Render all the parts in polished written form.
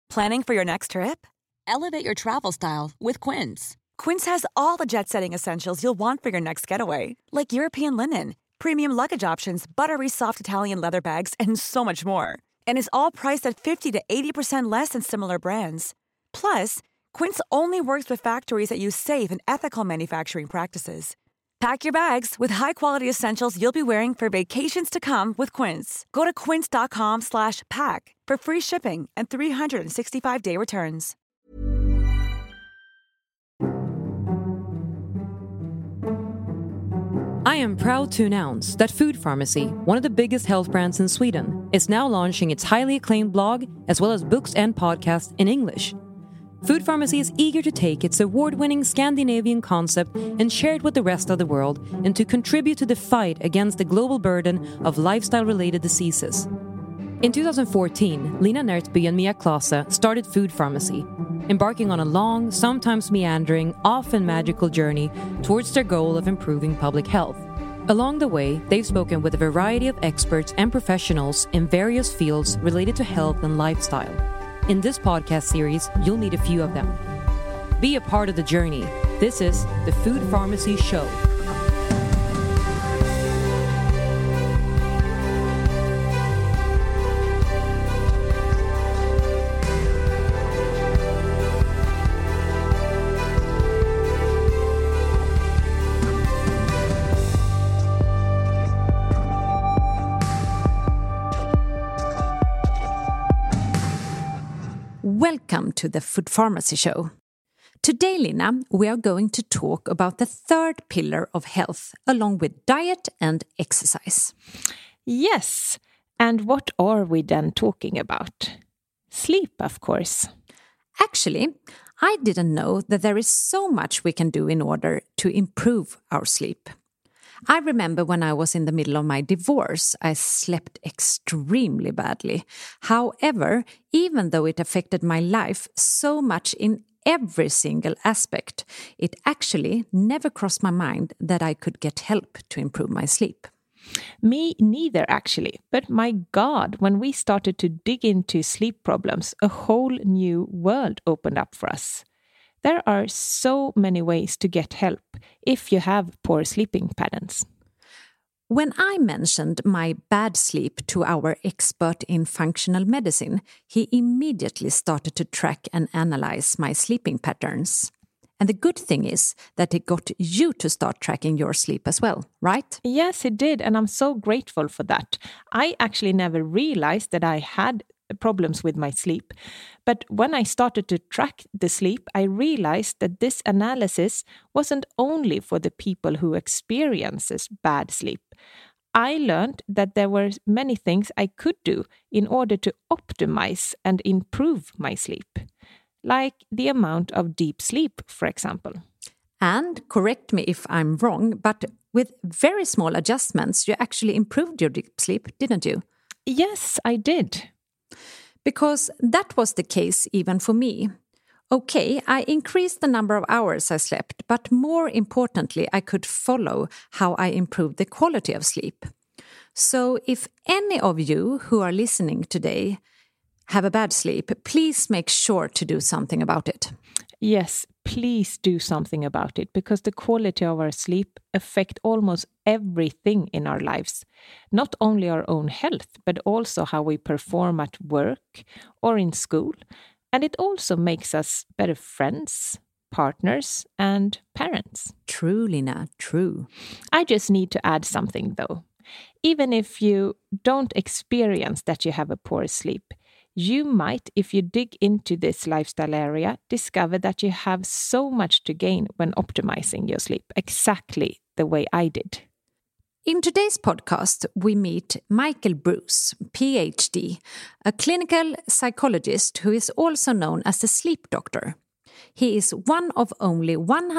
Planning for your next trip? Elevate your travel style with Quince. Quince has all the jet-setting essentials you'll want for your next getaway, like European linen, premium luggage options, buttery soft Italian leather bags, and so much more. And is all priced at 50 to 80% less than similar brands. Plus, Quince only works with factories that use safe and ethical manufacturing practices. Pack your bags with high-quality essentials you'll be wearing for vacations to come with Quince. Go to quince.com/pack for free shipping and 365-day returns. I am proud to announce that Food Pharmacy, one of the biggest health brands in Sweden, is now launching its highly acclaimed blog as well as books and podcasts in English. Food Pharmacy is eager to take its award-winning Scandinavian concept and share it with the rest of the world and to contribute to the fight against the global burden of lifestyle-related diseases. In 2014, Lina Nertby and Mia Klase started Food Pharmacy, embarking on a long, sometimes meandering, often magical journey towards their goal of improving public health. Along the way, they've spoken with a variety of experts and professionals in various fields related to health and lifestyle. In this podcast series, you'll meet a few of them. Be a part of the journey. This is the Food Pharmacy Show. Welcome to the Food Pharmacy Show. Today, Lina, we are going to talk about the third pillar of health, along with diet and exercise. Yes, and what are we then talking about? Sleep, of course. Actually, I didn't know that there is so much we can do in order to improve our sleep. I remember when I was in the middle of my divorce, I slept extremely badly. However, even though it affected my life so much in every single aspect, it actually never crossed my mind that I could get help to improve my sleep. Me neither, actually. But my God, when we started to dig into sleep problems, a whole new world opened up for us. There are so many ways to get help if you have poor sleeping patterns. When I mentioned my bad sleep to our expert in functional medicine, he immediately started to track and analyze my sleeping patterns. And the good thing is that it got you to start tracking your sleep as well, right? Yes, it did, and I'm so grateful for that. I actually never realized that I had problems with my sleep. But when I started to track the sleep, I realized that this analysis wasn't only for the people who experiences bad sleep. I learned that there were many things I could do in order to optimize and improve my sleep, like the amount of deep sleep, for example. And correct me if I'm wrong, but with very small adjustments, you actually improved your deep sleep, didn't you? Yes, I did. Because that was the case even for me. Okay, I increased the number of hours I slept, but more importantly, I could follow how I improved the quality of sleep. So if any of you who are listening today have a bad sleep, please make sure to do something about it. Yes, please do something about it, because the quality of our sleep affects almost everything in our lives. Not only our own health, but also how we perform at work or in school. And it also makes us better friends, partners, and parents. True, Lina, true. I just need to add something, though. Even if you don't experience that you have a poor sleep, you might, if you dig into this lifestyle area, discover that you have so much to gain when optimizing your sleep, exactly the way I did. In today's podcast, we meet Michael Bruce, PhD, a clinical psychologist who is also known as the sleep doctor. He is one of only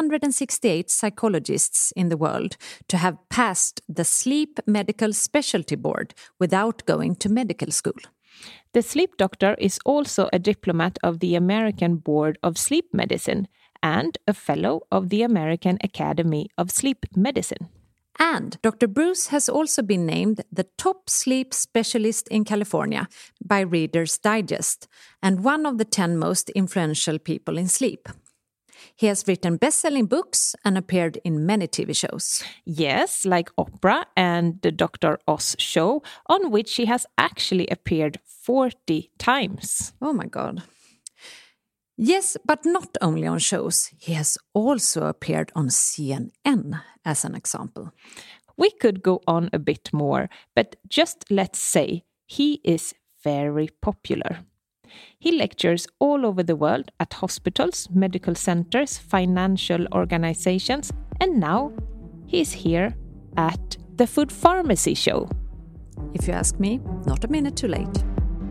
168 psychologists in the world to have passed the Sleep Medical Specialty Board without going to medical school. The sleep doctor is also a diplomat of the American Board of Sleep Medicine and a fellow of the American Academy of Sleep Medicine. And Dr. Bruce has also been named the top sleep specialist in California by Reader's Digest and one of the 10 most influential people in sleep. He has written best-selling books and appeared in many TV shows. Yes, like Oprah and the Dr. Oz show, on which he has actually appeared 40 times. Oh my God. Yes, but not only on shows. He has also appeared on CNN, as an example. We could go on a bit more, but just let's say he is very popular. He lectures all over the world at hospitals, medical centers, financial organizations, and now he is here at the Food Pharmacy Show. If you ask me, not a minute too late.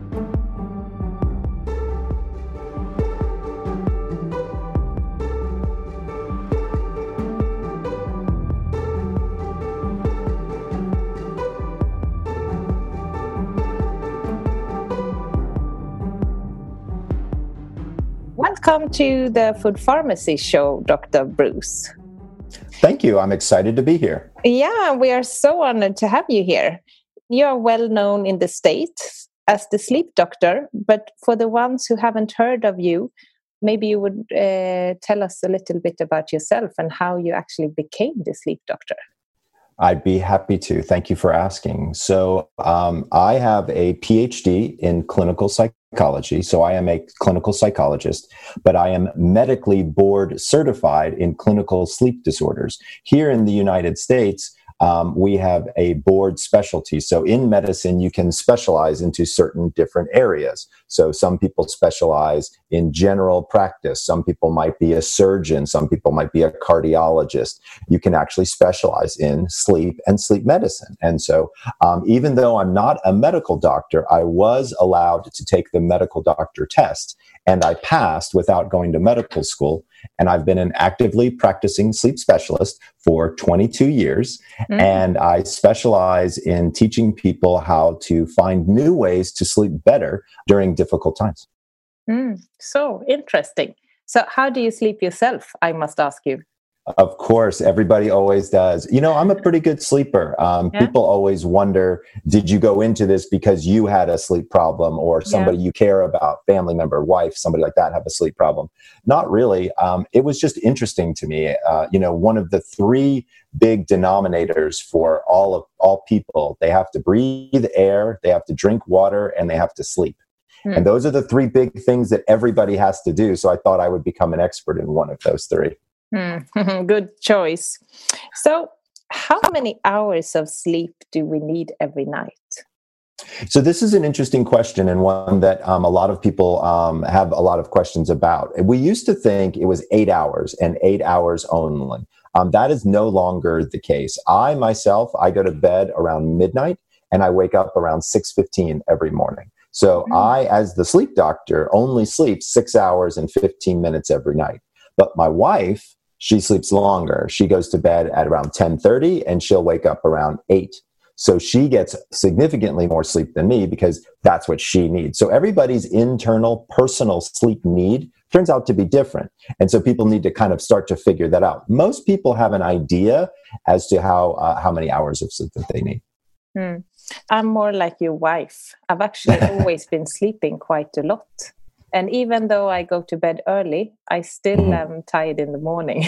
Welcome to the Food Pharmacy Show, Dr. Bruce. Thank you. I'm excited to be here. Yeah, we are so honored to have you here. You are well known in the States as the sleep doctor, but for the ones who haven't heard of you, maybe you would tell us a little bit about yourself and how you actually became the sleep doctor. I'd be happy to. Thank you for asking. So I have a PhD in clinical psychology. So I am a clinical psychologist, but I am medically board certified in clinical sleep disorders. Here in the United States, we have a board specialty. So in medicine, you can specialize into certain different areas. So some people specialize in general practice. Some people might be a surgeon. Some people might be a cardiologist. You can actually specialize in sleep and sleep medicine. And so even though I'm not a medical doctor, I was allowed to take the medical doctor test. And I passed without going to medical school. And I've been an actively practicing sleep specialist for 22 years. Mm-hmm. And I specialize in teaching people how to find new ways to sleep better during difficult times. So interesting. So how do you sleep yourself? I must ask you. Of course, everybody always does. You know, I'm a pretty good sleeper. People always wonder, did you go into this because you had a sleep problem or somebody you care about, family member, wife, somebody like that have a sleep problem? Not really. It was just interesting to me. One of the three big denominators for all people, they have to breathe air, they have to drink water, and they have to sleep. And those are the three big things that everybody has to do. So I thought I would become an expert in one of those three. Good choice. So how many hours of sleep do we need every night? So this is an interesting question, and one that a lot of people have a lot of questions about. We used to think it was 8 hours and 8 hours only. That is no longer the case. I go to bed around midnight and I wake up around 6:15 every morning. So I, as the sleep doctor, only sleep 6 hours and 15 minutes every night. But my wife, she sleeps longer. She goes to bed at around 10:30 and she'll wake up around 8. So she gets significantly more sleep than me because that's what she needs. So everybody's internal personal sleep need turns out to be different. And so people need to kind of start to figure that out. Most people have an idea as to how many hours of sleep that they need. I'm more like your wife. I've actually always been sleeping quite a lot. And even though I go to bed early, I still am tired in the morning.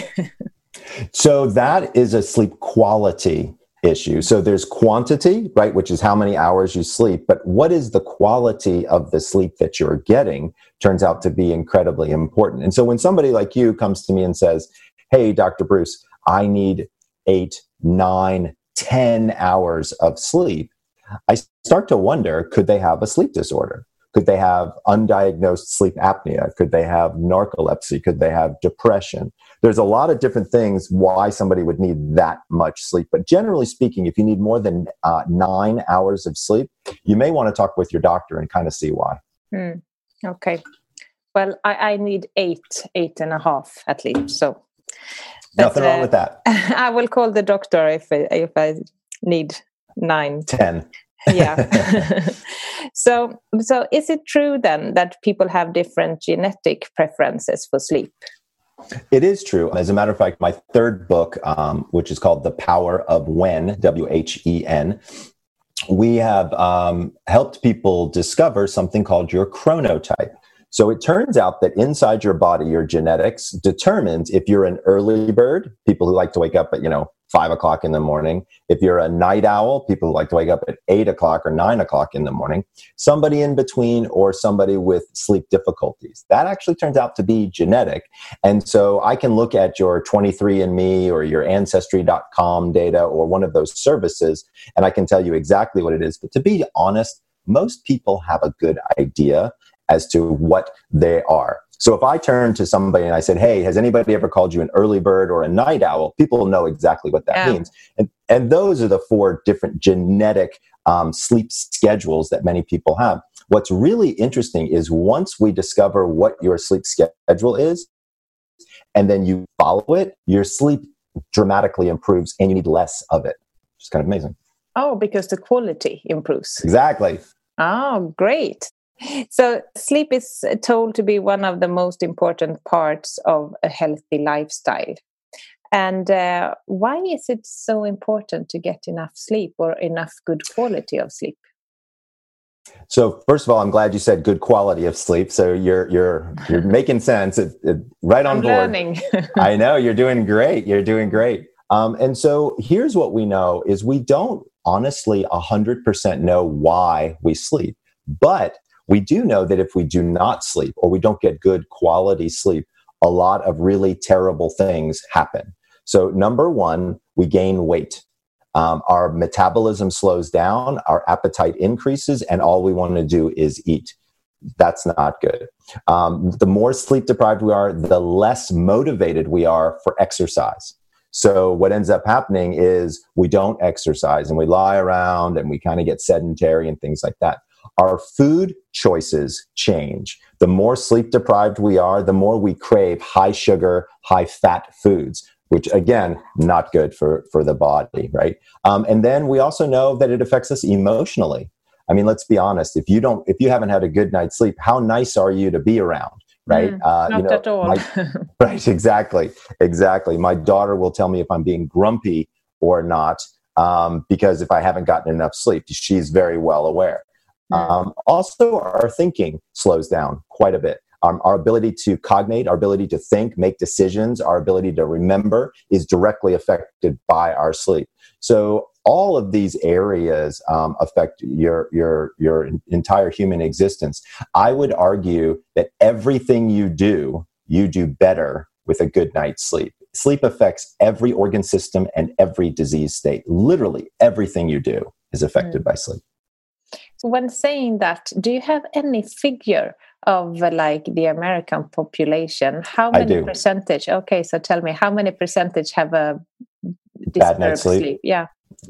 So that is a sleep quality issue. So there's quantity, right, which is how many hours you sleep. But what is the quality of the sleep that you're getting turns out to be incredibly important. And so when somebody like you comes to me and says, hey, Dr. Bruce, I need 8, 9, 10 hours of sleep, I start to wonder, could they have a sleep disorder? Could they have undiagnosed sleep apnea? Could they have narcolepsy? Could they have depression? There's a lot of different things why somebody would need that much sleep. But generally speaking, if you need more than 9 hours of sleep, you may want to talk with your doctor and kind of see why. Okay. Well, I need 8.5 at least. So nothing wrong with that. I will call the doctor if I need 9. 10. Yeah. So is it true then that people have different genetic preferences for sleep? It is true. As a matter of fact, my third book, which is called The Power of When, WHEN, we have helped people discover something called your chronotype. So it turns out that inside your body, your genetics determines if you're an early bird, people who like to wake up at, 5 o'clock in the morning. If you're a night owl, people who like to wake up at 8 o'clock or 9 o'clock in the morning, somebody in between, or somebody with sleep difficulties. That actually turns out to be genetic. And so I can look at your 23andMe or your Ancestry.com data or one of those services, and I can tell you exactly what it is. But to be honest, most people have a good idea as to what they are. So if I turn to somebody and I said, hey, has anybody ever called you an early bird or a night owl? People know exactly what that means. And those are the 4 different genetic sleep schedules that many people have. What's really interesting is once we discover what your sleep schedule is, and then you follow it, your sleep dramatically improves and you need less of it. It's kind of amazing. Oh, because the quality improves. Exactly. Oh, great. So sleep is told to be one of the most important parts of a healthy lifestyle. And why is it so important to get enough sleep or enough good quality of sleep? So first of all, I'm glad you said good quality of sleep. So you're making sense. Right on board. Learning. I know you're doing great. You're doing great. And so here's what we know is we don't honestly 100% know why we sleep, but we do know that if we do not sleep or we don't get good quality sleep, a lot of really terrible things happen. So number one, we gain weight. Our metabolism slows down, our appetite increases, and all we want to do is eat. That's not good. The more sleep deprived we are, the less motivated we are for exercise. So what ends up happening is we don't exercise and we lie around and we kind of get sedentary and things like that. Our food choices change. The more sleep deprived we are, the more we crave high sugar, high fat foods, which again, not good for the body, right? And then we also know that it affects us emotionally. I mean, let's be honest. If you haven't had a good night's sleep, how nice are you to be around, right? Not at all. Right, exactly. My daughter will tell me if I'm being grumpy or not, because if I haven't gotten enough sleep, she's very well aware. Also, our thinking slows down quite a bit. Our ability to cognate, our ability to think, make decisions, our ability to remember is directly affected by our sleep. So all of these areas affect your entire human existence. I would argue that everything you do better with a good night's sleep. Sleep affects every organ system and every disease state. Literally everything you do is affected by sleep. When saying that, do you have any figure of like the American population? How many percentage? Okay, so tell me, how many percentage have a bad night's sleep? Yeah,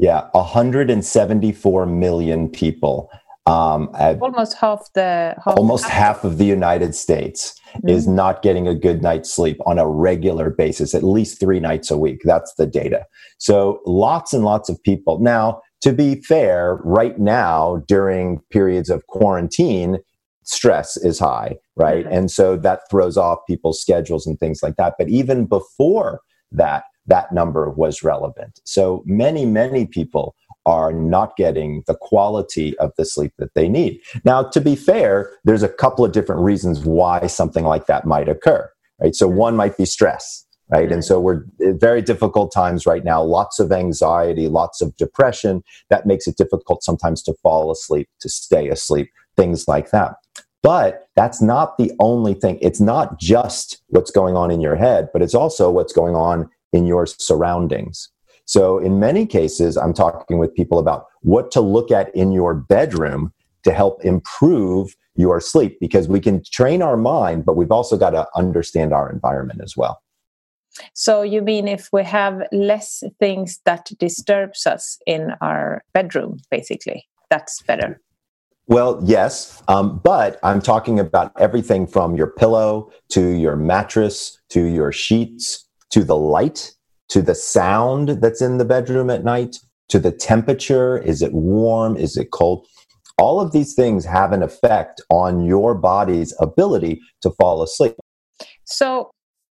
174 million people. Almost half of the United States is not getting a good night's sleep on a regular basis, at least 3 nights a week. That's the data. So lots and lots of people. Now, to be fair, right now, during periods of quarantine, stress is high, right? And so that throws off people's schedules and things like that. But even before that number was relevant. So many, many people are not getting the quality of the sleep that they need. Now, to be fair, there's a couple of different reasons why something like that might occur, right? So one might be stress, right? And so we're in very difficult times right now, lots of anxiety, lots of depression. That makes it difficult sometimes to fall asleep, to stay asleep, things like that. But that's not the only thing. It's not just what's going on in your head, but it's also what's going on in your surroundings. So in many cases, I'm talking with people about what to look at in your bedroom to help improve your sleep, because we can train our mind, but we've also got to understand our environment as well. So you mean if we have less things that disturbs us in our bedroom, basically, that's better? Well, yes, but I'm talking about everything from your pillow to your mattress to your sheets to the light to the sound that's in the bedroom at night to the temperature. Is it warm? Is it cold? All of these things have an effect on your body's ability to fall asleep. So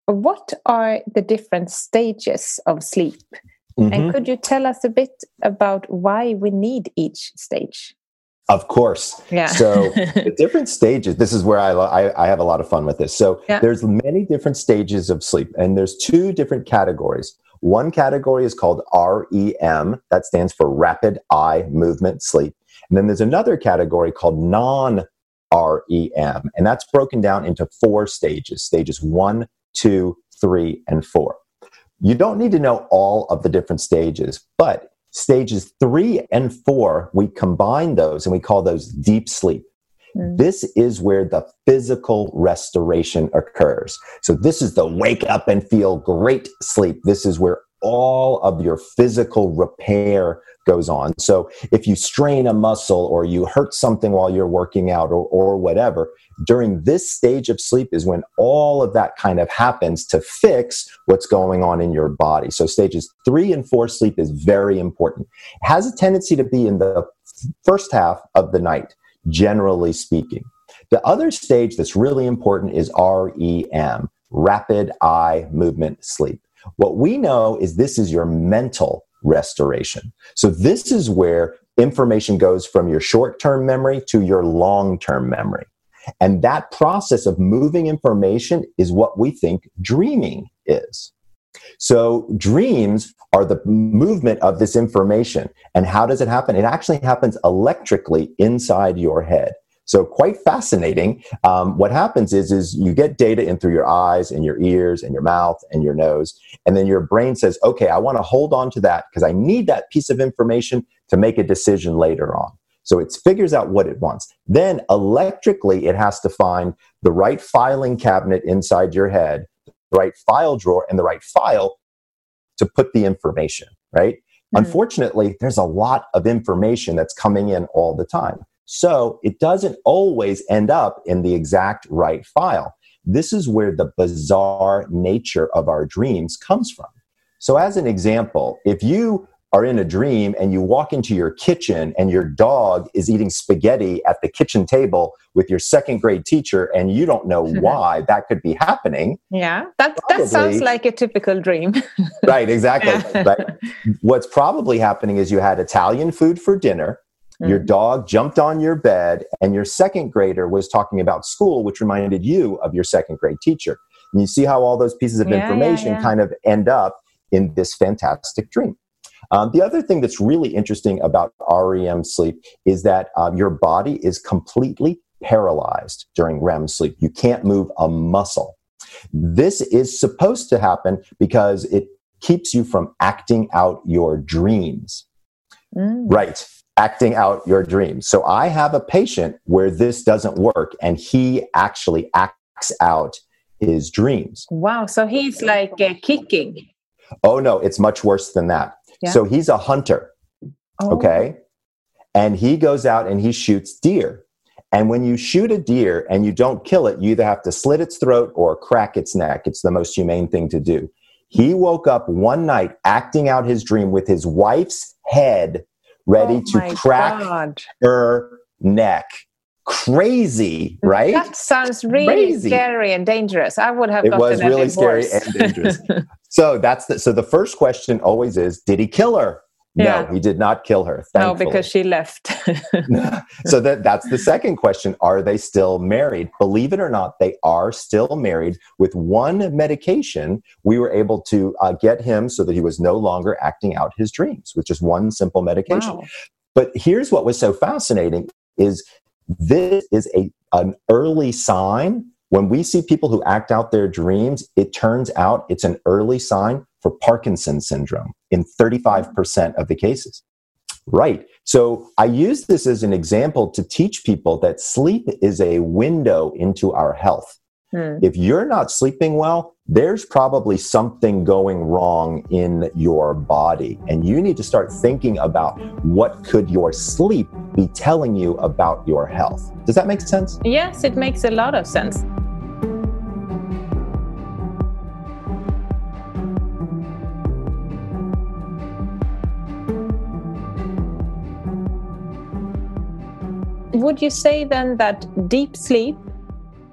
what are the different stages of sleep? Mm-hmm. And could you tell us a bit about why we need each stage? Of course. Yeah. So the different stages, this is where I have a lot of fun with this. So there's many different stages of sleep, and there's two different categories. One category is called REM. That stands for rapid eye movement sleep. And then there's another category called non-REM, and that's broken down into 4 stages, stages 1, 2, 3, and 4. You don't need to know all of the different stages, but stages 3 and 4, we combine those and we call those deep sleep. This is where the physical restoration occurs. So this is the wake up and feel great sleep. This is where all of your physical repair goes on. So if you strain a muscle or you hurt something while you're working out or whatever, during this stage of sleep is when all of that kind of happens to fix what's going on in your body. So stages 3 and 4 sleep is very important. It has a tendency to be in the first half of the night, generally speaking. The other stage that's really important is REM, rapid eye movement sleep. What we know is this is your mental restoration. So this is where information goes from your short-term memory to your long-term memory. And that process of moving information is what we think dreaming is. So dreams are the movement of this information. And how does it happen? It actually happens electrically inside your head. So quite fascinating. What happens is you get data in through your eyes and your ears and your mouth and your nose. And then your brain says, okay, I want to hold on to that because I need that piece of information to make a decision later on. So it figures out what it wants. Then electrically, it has to find the right filing cabinet inside your head, the right file drawer, and the right file to put the information, right? Unfortunately, there's a lot of information that's coming in all the time. So it doesn't always end up in the exact right file. This is where the bizarre nature of our dreams comes from. So as an example, if you are in a dream and you walk into your kitchen and your dog is eating spaghetti at the kitchen table with your second grade teacher and you don't know why that could be happening. Yeah, that sounds like a typical dream. Right, exactly. Yeah. Right. What's probably happening is you had Italian food for dinner, your dog jumped on your bed, and your second grader was talking about school, which reminded you of your second grade teacher. And you see how all those pieces of information kind of end up in this fantastic dream. The other thing that's really interesting about REM sleep is that your body is completely paralyzed during REM sleep. You can't move a muscle. This is supposed to happen because it keeps you from acting out your dreams. Right. Acting out your dreams. So I have a patient where this doesn't work and he actually acts out his dreams. Wow. So he's like kicking. Oh, no, it's much worse than that. Yeah. So he's a hunter, okay? And he goes out and he shoots deer. And when you shoot a deer and you don't kill it, you either have to slit its throat or crack its neck. It's the most humane thing to do. He woke up one night acting out his dream with his wife's head ready to crack her neck. Crazy, right? That sounds really scary and dangerous. I would have gotten It was really scary and dangerous. So the first question always is, did he kill her? Yeah. No, he did not kill her. Thankfully. No, because she left. So that's the second question. Are they still married? Believe it or not, they are still married. With one medication, we were able to get him so that he was no longer acting out his dreams with just one simple medication. Wow. But here's what was so fascinating is this is an early sign. When we see people who act out their dreams, it turns out it's an early sign for Parkinson's syndrome in 35% of the cases. Right. So I use this as an example to teach people that sleep is a window into our health. If you're not sleeping well, there's probably something going wrong in your body. And you need to start thinking about what could your sleep be telling you about your health. Does that make sense? Yes, it makes a lot of sense. Would you say then that deep sleep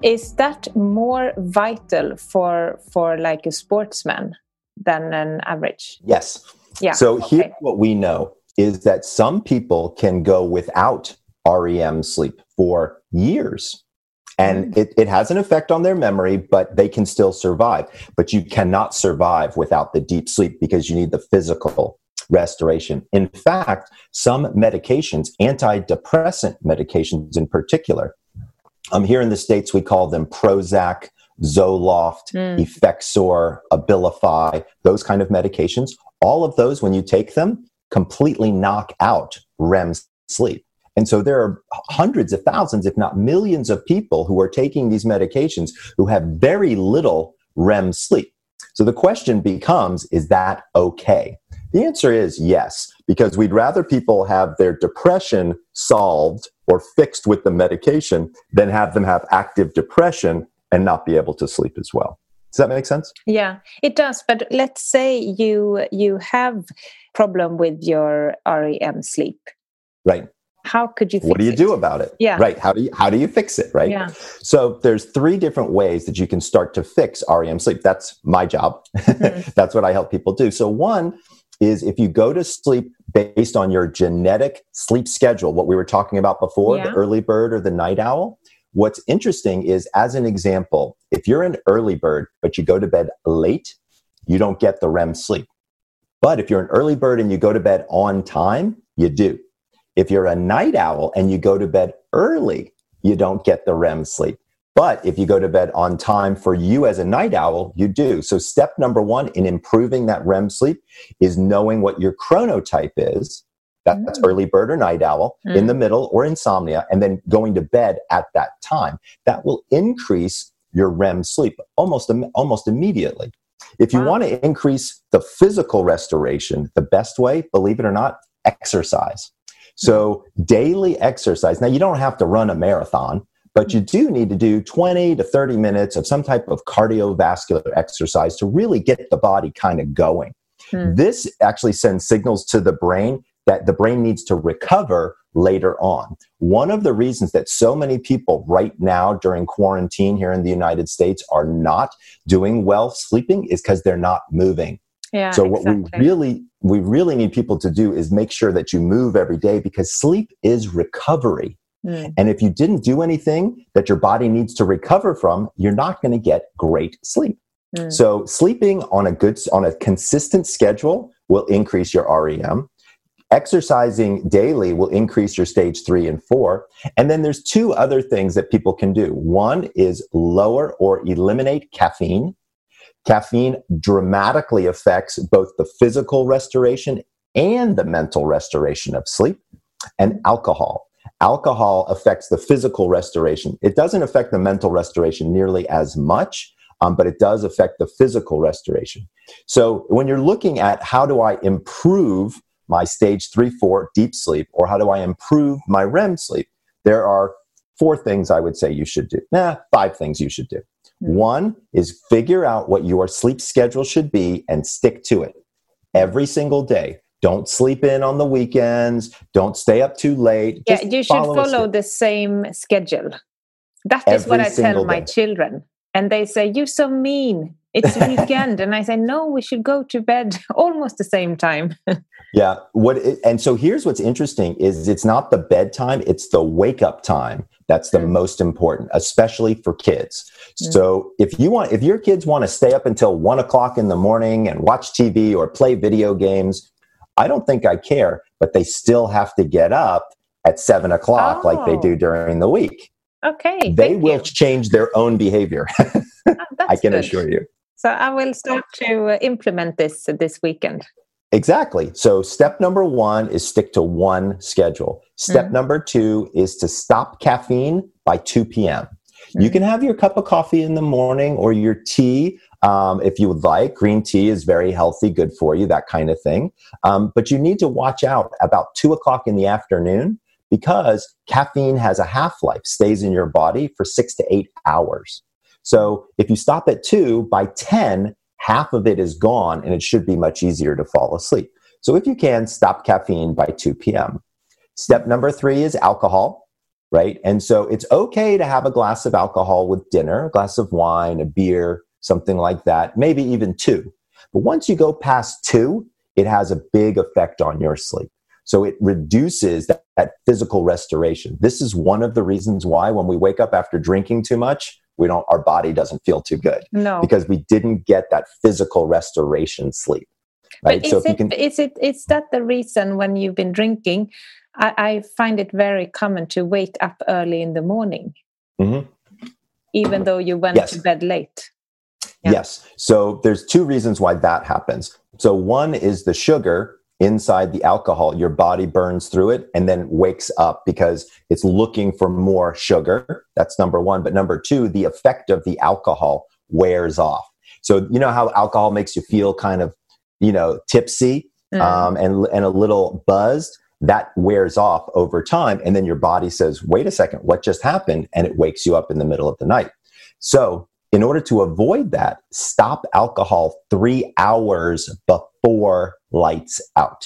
Is that more vital for like a sportsman than an average? Yes. Yeah. So here's what we know is that some people can go without REM sleep for years. And it has an effect on their memory, but they can still survive. But you cannot survive without the deep sleep because you need the physical restoration. In fact, some medications, antidepressant medications in particular, here in the States, we call them Prozac, Zoloft, Effexor, Abilify, those kind of medications. All of those, when you take them, completely knock out REM sleep. And so there are hundreds of thousands, if not millions of people who are taking these medications who have very little REM sleep. So the question becomes, is that okay? The answer is yes, because we'd rather people have their depression solved or fixed with the medication than have them have active depression and not be able to sleep as well. Does that make sense? Yeah, it does. But let's say you have problem with your REM sleep. Right. How could you fix it? What do you do about it? Yeah. Right. How do you fix it? Right. Yeah. So there's 3 different ways that you can start to fix REM sleep. That's my job. That's what I help people do. So one is if you go to sleep based on your genetic sleep schedule, what we were talking about before, the early bird or the night owl. What's interesting is, as an example, if you're an early bird, but you go to bed late, you don't get the REM sleep. But if you're an early bird and you go to bed on time, you do. If you're a night owl and you go to bed early, you don't get the REM sleep. But if you go to bed on time for you as a night owl, you do. So step number 1 in improving that REM sleep is knowing what your chronotype is. That's early bird or night owl, in the middle or insomnia, and then going to bed at that time. That will increase your REM sleep almost immediately. If you want to increase the physical restoration, the best way, believe it or not, exercise. So daily exercise. Now, you don't have to run a marathon, but you do need to do 20 to 30 minutes of some type of cardiovascular exercise to really get the body kind of going. This actually sends signals to the brain that the brain needs to recover later on. One of the reasons that so many people right now during quarantine here in the United States are not doing well sleeping is because they're not moving. Yeah, so what we really need people to do is make sure that you move every day, because sleep is recovery. And if you didn't do anything that your body needs to recover from, you're not going to get great sleep. So sleeping on a consistent schedule will increase your REM. Exercising daily will increase your stage 3 and 4. And then there's 2 other things that people can do. One is lower or eliminate caffeine. Caffeine dramatically affects both the physical restoration and the mental restoration of sleep. And alcohol. Alcohol affects the physical restoration. It doesn't affect the mental restoration nearly as much, but it does affect the physical restoration. So when you're looking at how do I improve my stage 3-4 deep sleep, or how do I improve my REM sleep, there are 4 things I would say you should do. 5 things you should do. One is figure out what your sleep schedule should be and stick to it every single day. Don't sleep in on the weekends. Don't stay up too late. Yeah, you should follow the same schedule. That is what I tell my children. And they say, "You're so mean. It's weekend." And I say, "No, we should go to bed almost the same time." Yeah. And so here's what's interesting is it's not the bedtime, it's the wake up time. That's the most important, especially for kids. So if your kids want to stay up until 1 o'clock in the morning and watch TV or play video games, I don't think I care, but they still have to get up at 7 o'clock like they do during the week. Okay. They will change their own behavior. I can assure you. So I will start to implement this weekend. Exactly. So step number 1 is stick to one schedule. Step number 2 is to stop caffeine by 2 p.m. You can have your cup of coffee in the morning or your tea if you would like. Green tea is very healthy, good for you, that kind of thing. But you need to watch out about 2 o'clock in the afternoon, because caffeine has a half-life, stays in your body for 6 to 8 hours. So if you stop at 2, by 10, half of it is gone, and it should be much easier to fall asleep. So if you can, stop caffeine by 2 p.m. Step number 3 is alcohol, right? And so it's okay to have a glass of alcohol with dinner, a glass of wine, a beer, something like that, maybe even 2. But once you go past 2, it has a big effect on your sleep. So it reduces that physical restoration. This is one of the reasons why when we wake up after drinking too much, our body doesn't feel too good. No. Because we didn't get that physical restoration sleep. Right? But is that the reason when you've been drinking, I find it very common to wake up early in the morning, even though you went to bed late? Yeah. Yes. So there's 2 reasons why that happens. So one is the sugar inside the alcohol, your body burns through it and then wakes up because it's looking for more sugar. That's number 1. But number 2, the effect of the alcohol wears off. So you know how alcohol makes you feel kind of, tipsy and a little buzzed? That wears off over time. And then your body says, wait a second, what just happened? And it wakes you up in the middle of the night. So in order to avoid that, stop alcohol 3 hours before lights out.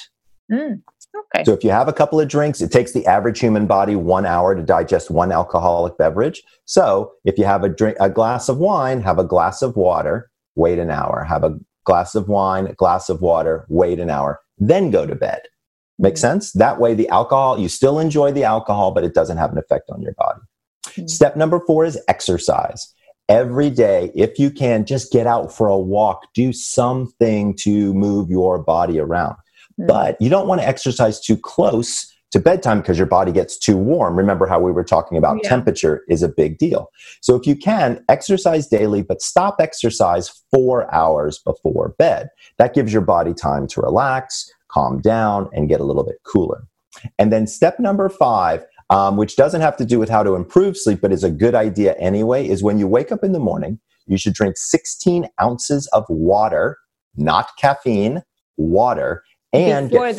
Okay. So if you have a couple of drinks, it takes the average human body 1 hour to digest 1 alcoholic beverage. So if you have a glass of wine, have a glass of water, wait an hour. Have a glass of wine, a glass of water, wait an hour, then go to bed. Make sense? That way the alcohol, you still enjoy the alcohol, but it doesn't have an effect on your body. Step number 4 is exercise. Every day, if you can, just get out for a walk, do something to move your body around. But you don't want to exercise too close to bedtime because your body gets too warm. Remember how we were talking about temperature is a big deal. So if you can, exercise daily, but stop exercise 4 hours before bed. That gives your body time to relax, calm down, and get a little bit cooler. And then step number 5, which doesn't have to do with how to improve sleep, but is a good idea anyway, is when you wake up in the morning, you should drink 16 ounces of water, not caffeine, water, and before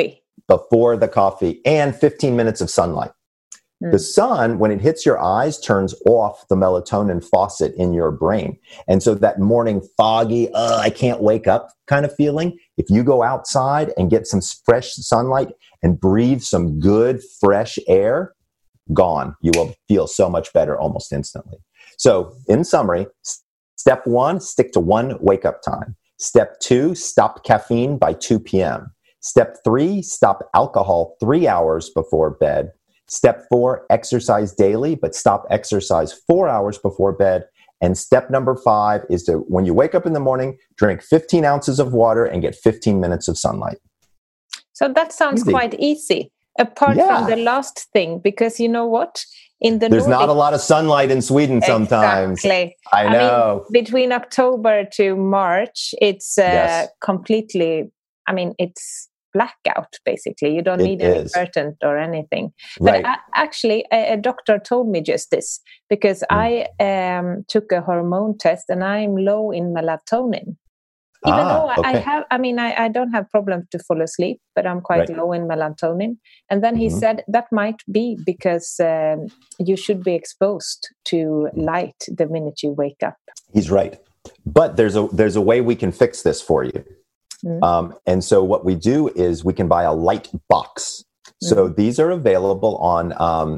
the coffee, and 15 minutes of sunlight. The sun, when it hits your eyes, turns off the melatonin faucet in your brain. And so that morning foggy, I can't wake up kind of feeling, if you go outside and get some fresh sunlight and breathe some good, fresh air, gone. You will feel so much better almost instantly. So in summary, step 1, stick to 1 wake-up time. Step 2, stop caffeine by 2 p.m. Step 3, stop alcohol 3 hours before bed. Step 4, exercise daily, but stop exercise 4 hours before bed. And step number 5 is to, when you wake up in the morning, drink 15 ounces of water and get 15 minutes of sunlight. So that sounds quite easy, apart from the last thing, because you know what? There's not a lot of sunlight in Sweden sometimes. Exactly. I know. Between October to March, it's completely, it's blackout, basically. You don't need any curtain or anything. But actually, a doctor told me just this, because I took a hormone test and I'm low in melatonin. Even though I don't have problems to fall asleep, but I'm quite low in melatonin. And then he said that might be because you should be exposed to light the minute you wake up. He's right. But there's a way we can fix this for you. And so what we do is we can buy a light box. So these are available on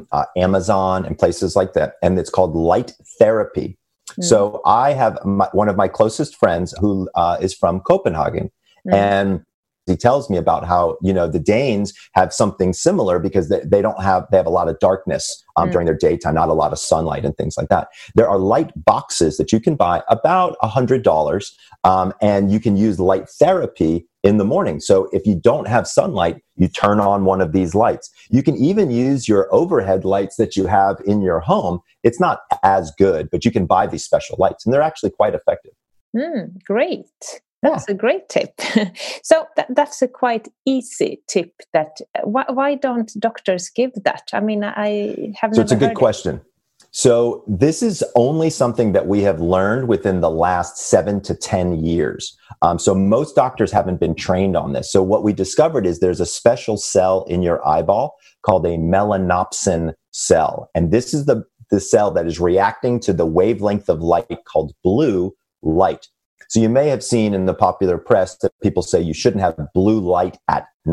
Amazon and places like that. And it's called light therapy. So I have one of my closest friends who is from Copenhagen, and he tells me about how, the Danes have something similar because they have a lot of darkness during their daytime, not a lot of sunlight and things like that. There are light boxes that you can buy about $100, and you can use light therapy in the morning. So if you don't have sunlight, you turn on one of these lights. You can even use your overhead lights that you have in your home. It's not as good, but you can buy these special lights, and they're actually quite effective. Great. That's a great tip. So that's a quite easy tip. That why don't doctors give that? I have. So it's a good question. So this is only something that we have learned within the last 7 to 10 years. So most doctors haven't been trained on this. So what we discovered is there's a special cell in your eyeball called a melanopsin cell. And this is the cell that is reacting to the wavelength of light called blue light. So you may have seen in the popular press that people say you shouldn't have blue light at night.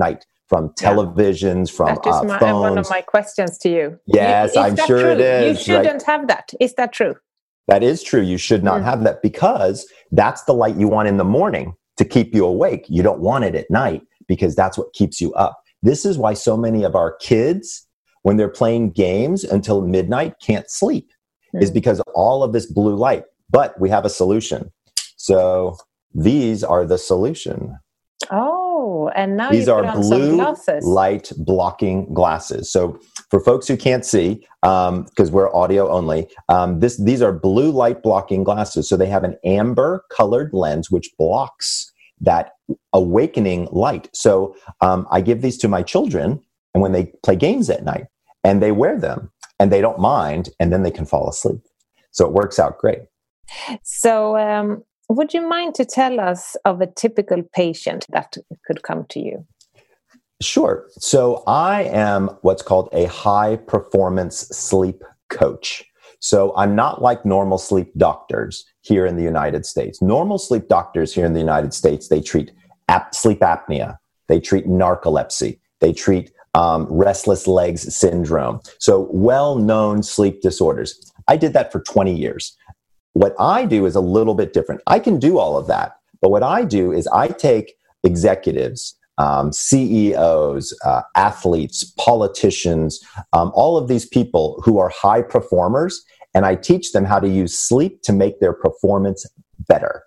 from televisions, from that is phones. one of my questions to you. Yes, I'm sure true? it is. You shouldn't have that. Is that true? That is true. You should not have that, because that's the light you want in the morning to keep you awake. You don't want it at night, because that's what keeps you up. This is why so many of our kids, when they're playing games until midnight, can't sleep, is because of all of this blue light. But we have a solution. So these are the solution. Oh, and now these you are put on blue some glasses. light blocking glasses. So for folks who can't see, because we're audio only, these are blue light blocking glasses. So they have an amber colored lens which blocks that awakening light. So I give these to my children, and when they play games at night, and they wear them, and they don't mind, and then they can fall asleep. So it works out great. So would you mind to tell us of a typical patient that could come to you? Sure. So I am what's called a high performance sleep coach. So I'm not like normal sleep doctors here in the United States. Normal sleep doctors here in the United States, they treat sleep apnea. They treat narcolepsy. They treat restless legs syndrome. So well-known sleep disorders. I did that for 20 years. What I do is a little bit different. I can do all of that. But what I do is I take executives, CEOs, athletes, politicians, all of these people who are high performers, and I teach them how to use sleep to make their performance better.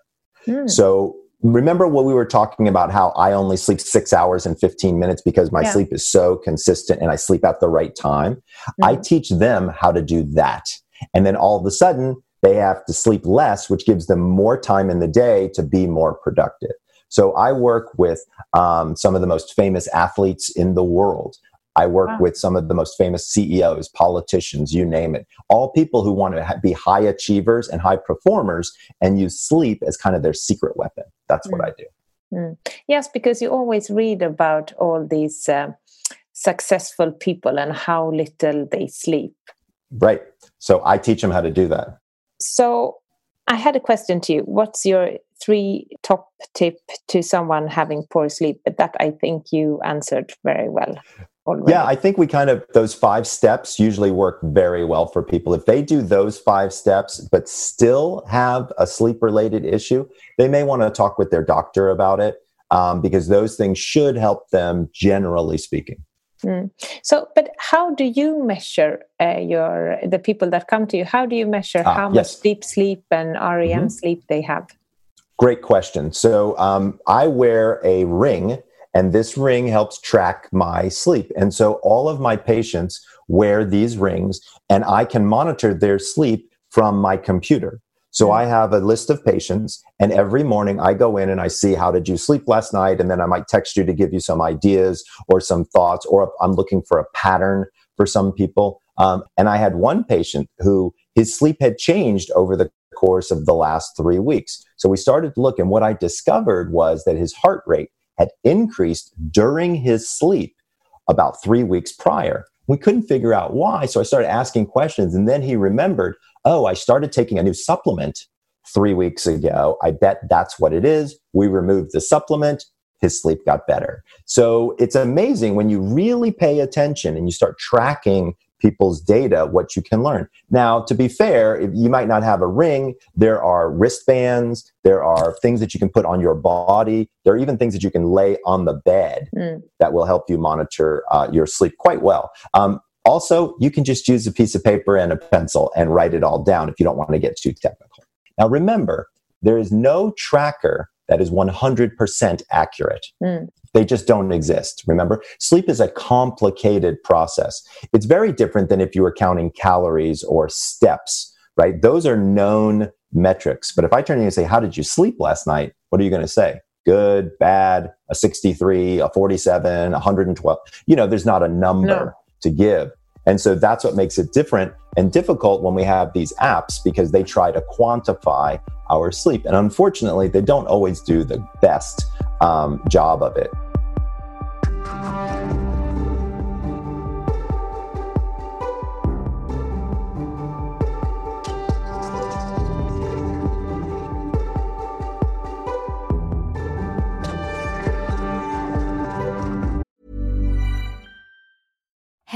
So remember what we were talking about, how I only sleep 6 hours and 15 minutes because my sleep is so consistent and I sleep at the right time. I teach them how to do that. And then all of a sudden, they have to sleep less, which gives them more time in the day to be more productive. So I work with some of the most famous athletes in the world. I work with some of the most famous CEOs, politicians, you name it. All people who want to be high achievers and high performers and use sleep as kind of their secret weapon. That's what I do. Yes, because you always read about all these successful people and how little they sleep. Right. So I teach them how to do that. So I had a question to you. What's your 3 top tip to someone having poor sleep? But that I think you answered very well already. Yeah, I think those 5 steps usually work very well for people. If they do those 5 steps, but still have a sleep-related issue, they may want to talk with their doctor about it, because those things should help them, generally speaking. So, but how do you measure the people that come to you? How do you measure how much deep sleep and REM sleep they have? Great question. So I wear a ring, and this ring helps track my sleep. And so all of my patients wear these rings, and I can monitor their sleep from my computer. So I have a list of patients, and every morning I go in and I see, how did you sleep last night? And then I might text you to give you some ideas or some thoughts, or I'm looking for a pattern for some people. And I had one patient who his sleep had changed over the course of the last 3 weeks. So we started to look, and what I discovered was that his heart rate had increased during his sleep about 3 weeks prior. We couldn't figure out why. So I started asking questions, and then he remembered, oh, I started taking a new supplement 3 weeks ago. I bet that's what it is. We removed the supplement. His sleep got better. So it's amazing when you really pay attention and you start tracking people's data, what you can learn. Now, to be fair, if you might not have a ring, there are wristbands, there are things that you can put on your body. There are even things that you can lay on the bed that will help you monitor your sleep quite well. Also, you can just use a piece of paper and a pencil and write it all down if you don't want to get too technical. Now, remember, there is no tracker that is 100% accurate. They just don't exist. Remember, sleep is a complicated process. It's very different than if you were counting calories or steps, right? Those are known metrics. But if I turn to you and say, how did you sleep last night? What are you going to say? Good, bad, a 63, a 47, 112. There's not a number to give. And so that's what makes it different and difficult when we have these apps, because they try to quantify our sleep. And unfortunately, they don't always do the best job of it.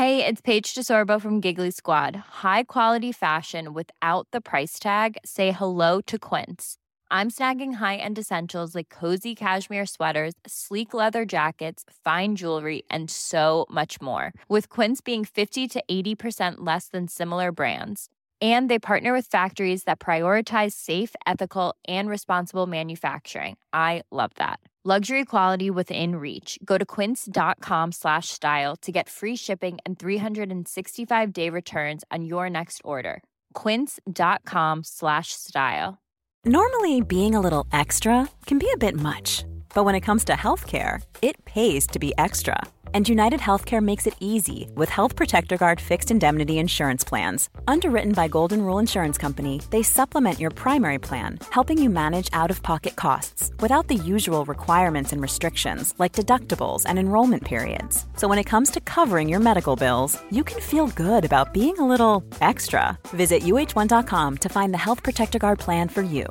Hey, it's Paige DeSorbo from Giggly Squad. High quality fashion without the price tag. Say hello to Quince. I'm snagging high-end essentials like cozy cashmere sweaters, sleek leather jackets, fine jewelry, and so much more. With Quince being 50 to 80% less than similar brands. And they partner with factories that prioritize safe, ethical, and responsible manufacturing. I love that. Luxury quality within reach. Go to quince.com/style to get free shipping and 365-day returns on your next order. Quince.com/style. Normally, being a little extra can be a bit much, but when it comes to healthcare, it pays to be extra. And United Healthcare makes it easy with Health Protector Guard fixed indemnity insurance plans. Underwritten by Golden Rule Insurance Company, they supplement your primary plan, helping you manage out-of-pocket costs without the usual requirements and restrictions like deductibles and enrollment periods. So when it comes to covering your medical bills, you can feel good about being a little extra. Visit uh1.com to find the Health Protector Guard plan for you.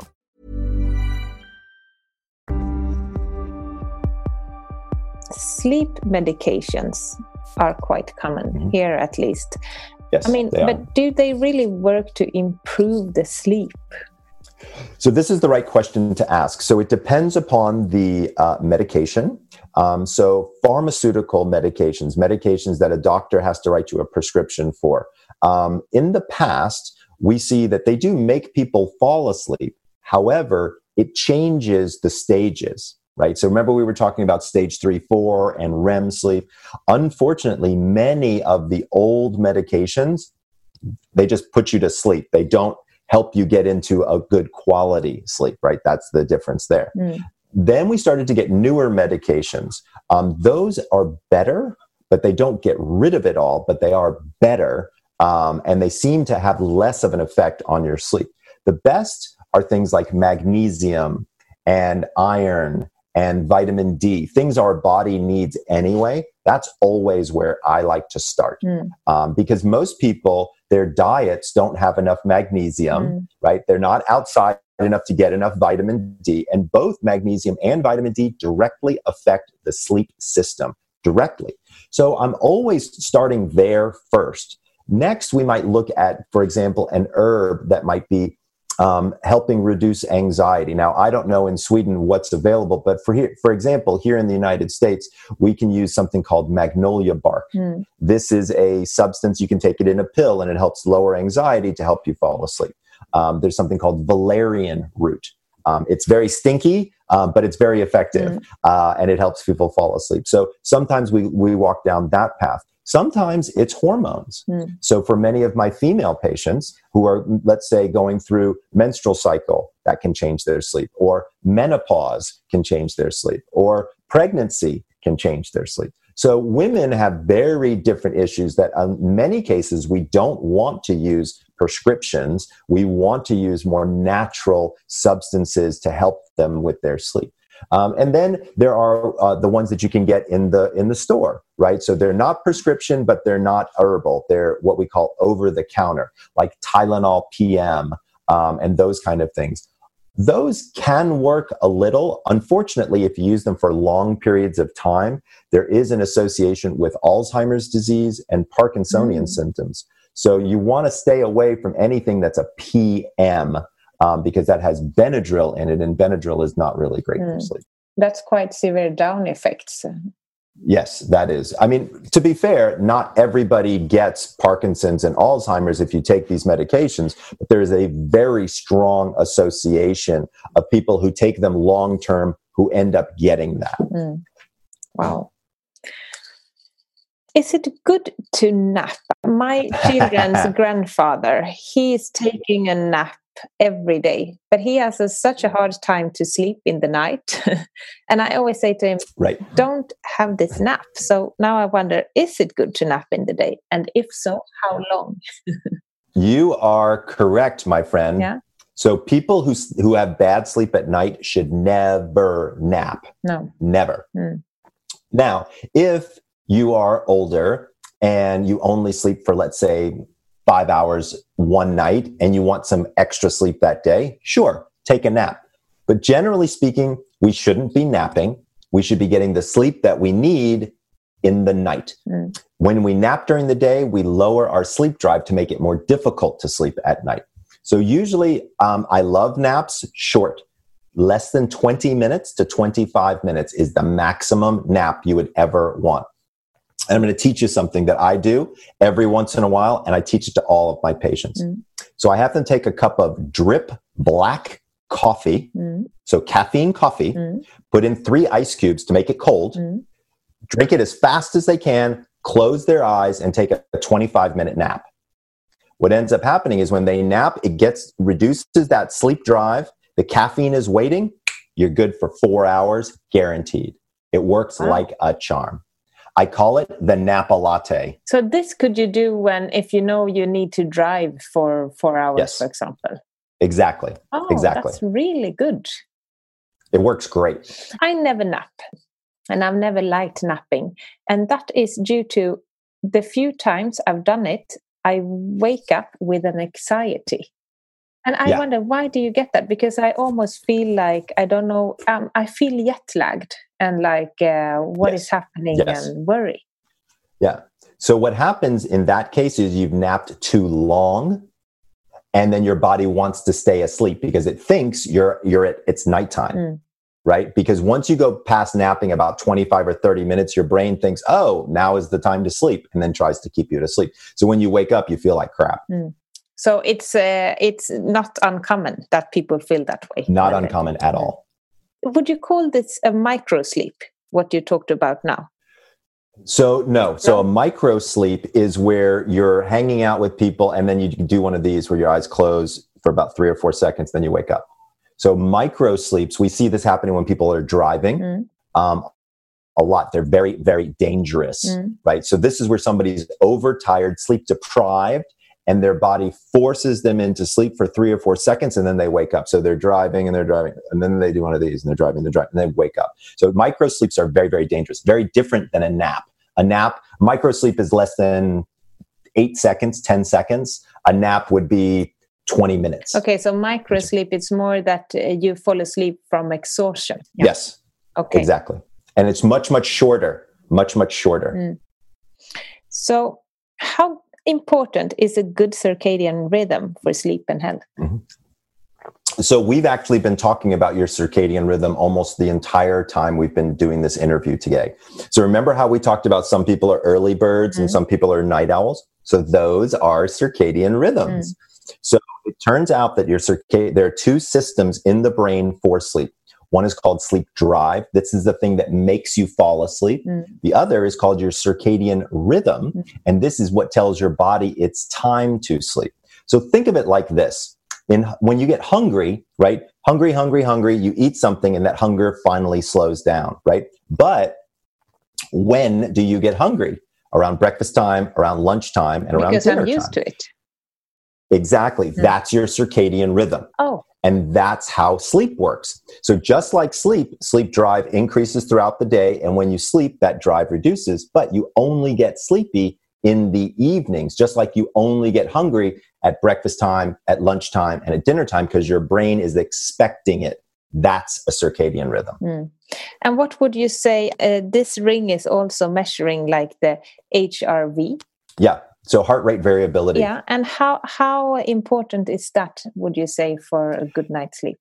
Sleep medications are quite common here, at least. Yes, but do they really work to improve the sleep? So this is the right question to ask. So it depends upon the medication. So pharmaceutical medications that a doctor has to write you a prescription for. In the past, we see that they do make people fall asleep. However, it changes the stages. Right. So remember, we were talking about stage 3, 4 and REM sleep. Unfortunately, many of the old medications, they just put you to sleep. They don't help you get into a good quality sleep. Right. That's the difference there. Then we started to get newer medications. Those are better, but they don't get rid of it all, but they are better. And they seem to have less of an effect on your sleep. The best are things like magnesium and iron and vitamin D, things our body needs anyway. That's always where I like to start. Because most people, their diets don't have enough magnesium, right? They're not outside enough to get enough vitamin D. And both magnesium and vitamin D directly affect the sleep system, directly. So I'm always starting there first. Next, we might look at, for example, an herb that might be helping reduce anxiety. Now, I don't know in Sweden what's available, but for example, here in the United States, we can use something called magnolia bark. This is a substance, you can take it in a pill, and it helps lower anxiety to help you fall asleep. There's something called valerian root. It's very stinky, but it's very effective, and it helps people fall asleep. So sometimes we walk down that path. Sometimes it's hormones. So for many of my female patients who are, let's say, going through menstrual cycle, that can change their sleep, or menopause can change their sleep, or pregnancy can change their sleep. So women have very different issues that in many cases we don't want to use prescriptions. We want to use more natural substances to help them with their sleep. And then there are the ones that you can get in the store, right? So they're not prescription, but they're not herbal. They're what we call over the counter, like Tylenol PM, and those kind of things. Those can work a little. Unfortunately, if you use them for long periods of time, there is an association with Alzheimer's disease and Parkinsonian symptoms. So you want to stay away from anything that's a PM, because that has Benadryl in it, and Benadryl is not really great for sleep. That's quite severe down effects. Yes, that is. I mean, to be fair, not everybody gets Parkinson's and Alzheimer's if you take these medications, but there is a very strong association of people who take them long-term who end up getting that. Wow. Is it good to nap? My children's grandfather, he is taking a nap every day, but he has such a hard time to sleep in the night. And I always say to him, don't have this nap. So now I wonder, is it good to nap in the day? And if so, how long? You are correct, my friend. Yeah. So people who have bad sleep at night should never nap. No. Never. Now, if you are older and you only sleep for, let's say, 5 hours one night and you want some extra sleep that day, sure, take a nap. But generally speaking, we shouldn't be napping. We should be getting the sleep that we need in the night. When we nap during the day, we lower our sleep drive to make it more difficult to sleep at night. So usually I love naps short. Less than 20 minutes to 25 minutes is the maximum nap you would ever want. And I'm going to teach you something that I do every once in a while, and I teach it to all of my patients. So I have them take a cup of drip black coffee, so caffeine coffee, put in 3 ice cubes to make it cold, drink it as fast as they can, close their eyes, and take a 25-minute nap. What ends up happening is when they nap, it reduces that sleep drive. The caffeine is waiting. You're good for 4 hours, guaranteed. It works like a charm. I call it the Napa latte. So this could you do if you know you need to drive for 4 hours, yes, for example? Exactly. Oh, exactly. That's really good. It works great. I never nap, and I've never liked napping. And that is due to the few times I've done it, I wake up with an anxiety. And I wonder, why do you get that? Because I almost feel like, I don't know, I feel jet lagged and like what is happening and worry. Yeah. So what happens in that case is you've napped too long, and then your body wants to stay asleep because it thinks it's nighttime, right? Because once you go past napping about 25 or 30 minutes, your brain thinks, oh, now is the time to sleep, and then tries to keep you asleep. So when you wake up, you feel like crap. So it's not uncommon that people feel that way. Not uncommon at all. Would you call this a micro sleep, what you talked about now? So no. So a micro sleep is where you're hanging out with people and then you do one of these where your eyes close for about 3 or 4 seconds, then you wake up. So micro sleeps, we see this happening when people are driving a lot. They're very, very dangerous, right? So this is where somebody's overtired, sleep deprived, and their body forces them into sleep for 3 or 4 seconds, and then they wake up. So they're driving, and then they do one of these, and they're driving, and they wake up. So micro sleeps are very, very dangerous, very different than a nap. Micro sleep is less than 8 seconds, 10 seconds. A nap would be 20 minutes. Okay, so micro sleep, it's more that you fall asleep from exhaustion. Yeah. Yes, okay, exactly. And it's much, much shorter, much, much shorter. So how important is a good circadian rhythm for sleep and health? So we've actually been talking about your circadian rhythm almost the entire time we've been doing this interview today. So remember how we talked about some people are early birds and some people are night owls? So those are circadian rhythms. So it turns out that there are 2 systems in the brain for sleep. One is called sleep drive. This is the thing that makes you fall asleep. The other is called your circadian rhythm. And this is what tells your body it's time to sleep. So think of it like this. When you get hungry, right? Hungry, you eat something and that hunger finally slows down, right? But when do you get hungry? Around breakfast time, around lunchtime, and around dinner time. Because I'm used to it. Exactly. That's your circadian rhythm. Oh. And that's how sleep works. So just like sleep drive increases throughout the day. And when you sleep, that drive reduces, but you only get sleepy in the evenings, just like you only get hungry at breakfast time, at lunchtime, and at dinner time, because your brain is expecting it. That's a circadian rhythm. And what would you say, this ring is also measuring like the HRV? Yeah. So heart rate variability. Yeah. And how important is that, would you say, for a good night's sleep?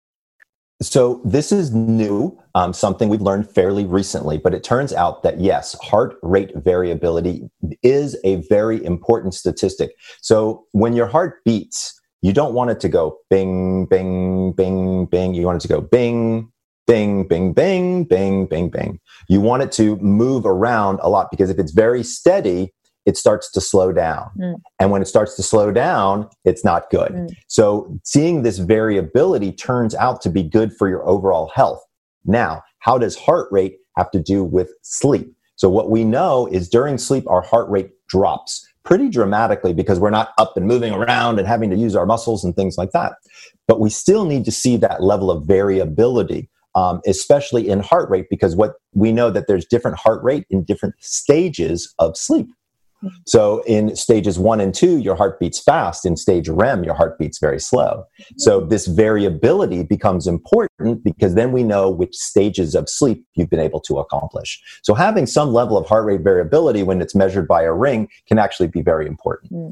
So this is new, something we've learned fairly recently, but it turns out that yes, heart rate variability is a very important statistic. So when your heart beats, you don't want it to go bing, bing, bing, bing. You want it to go bing, bing, bing, bing, bing, bing, bing. You want it to move around a lot because if it's very steady, it starts to slow down. And when it starts to slow down, it's not good. So seeing this variability turns out to be good for your overall health. Now, how does heart rate have to do with sleep? So what we know is during sleep, our heart rate drops pretty dramatically because we're not up and moving around and having to use our muscles and things like that. But we still need to see that level of variability, especially in heart rate, because what we know that there's different heart rate in different stages of sleep. So in stages 1 and 2, your heart beats fast. In stage REM, your heart beats very slow. So this variability becomes important because then we know which stages of sleep you've been able to accomplish. So having some level of heart rate variability when it's measured by a ring can actually be very important.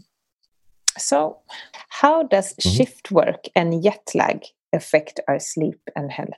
So how does shift work and jet lag affect our sleep and health?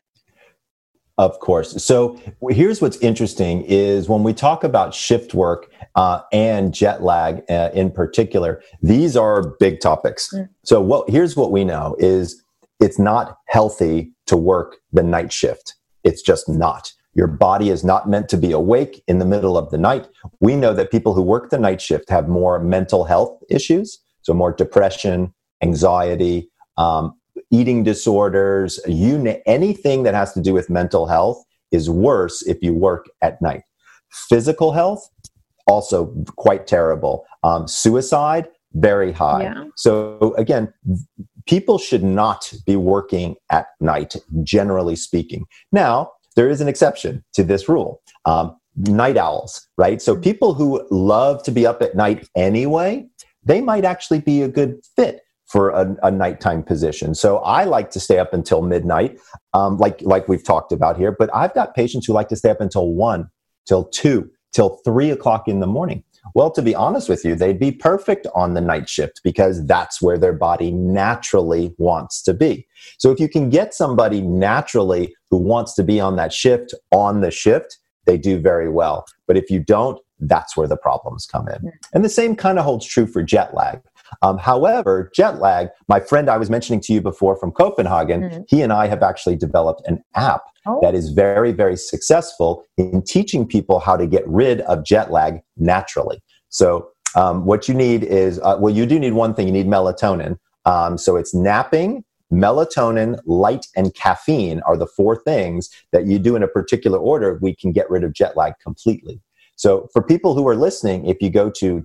Of course. So here's what's interesting is when we talk about shift work and jet lag in particular, these are big topics. So here's what we know is it's not healthy to work the night shift. It's just not. Your body is not meant to be awake in the middle of the night. We know that people who work the night shift have more mental health issues, so more depression, anxiety, eating disorders, anything that has to do with mental health is worse if you work at night. Physical health, also quite terrible. Suicide, very high. Yeah. So again, people should not be working at night, generally speaking. Now, there is an exception to this rule. Night owls, right? So people who love to be up at night anyway, they might actually be a good fit for a nighttime position. So I like to stay up until midnight, like we've talked about here, but I've got patients who like to stay up until 1, till 2, till 3 o'clock in the morning. Well, to be honest with you, they'd be perfect on the night shift because that's where their body naturally wants to be. So if you can get somebody naturally who wants to be on that shift, on the shift, they do very well. But if you don't, that's where the problems come in. And the same kind of holds true for jet lag. However, jet lag, my friend I was mentioning to you before from Copenhagen, he and I have actually developed an app that is very, very successful in teaching people how to get rid of jet lag naturally. So what you need is, you do need one thing, you need melatonin. So it's napping, melatonin, light, and caffeine are the 4 things that you do in a particular order. We can get rid of jet lag completely. So for people who are listening, if you go to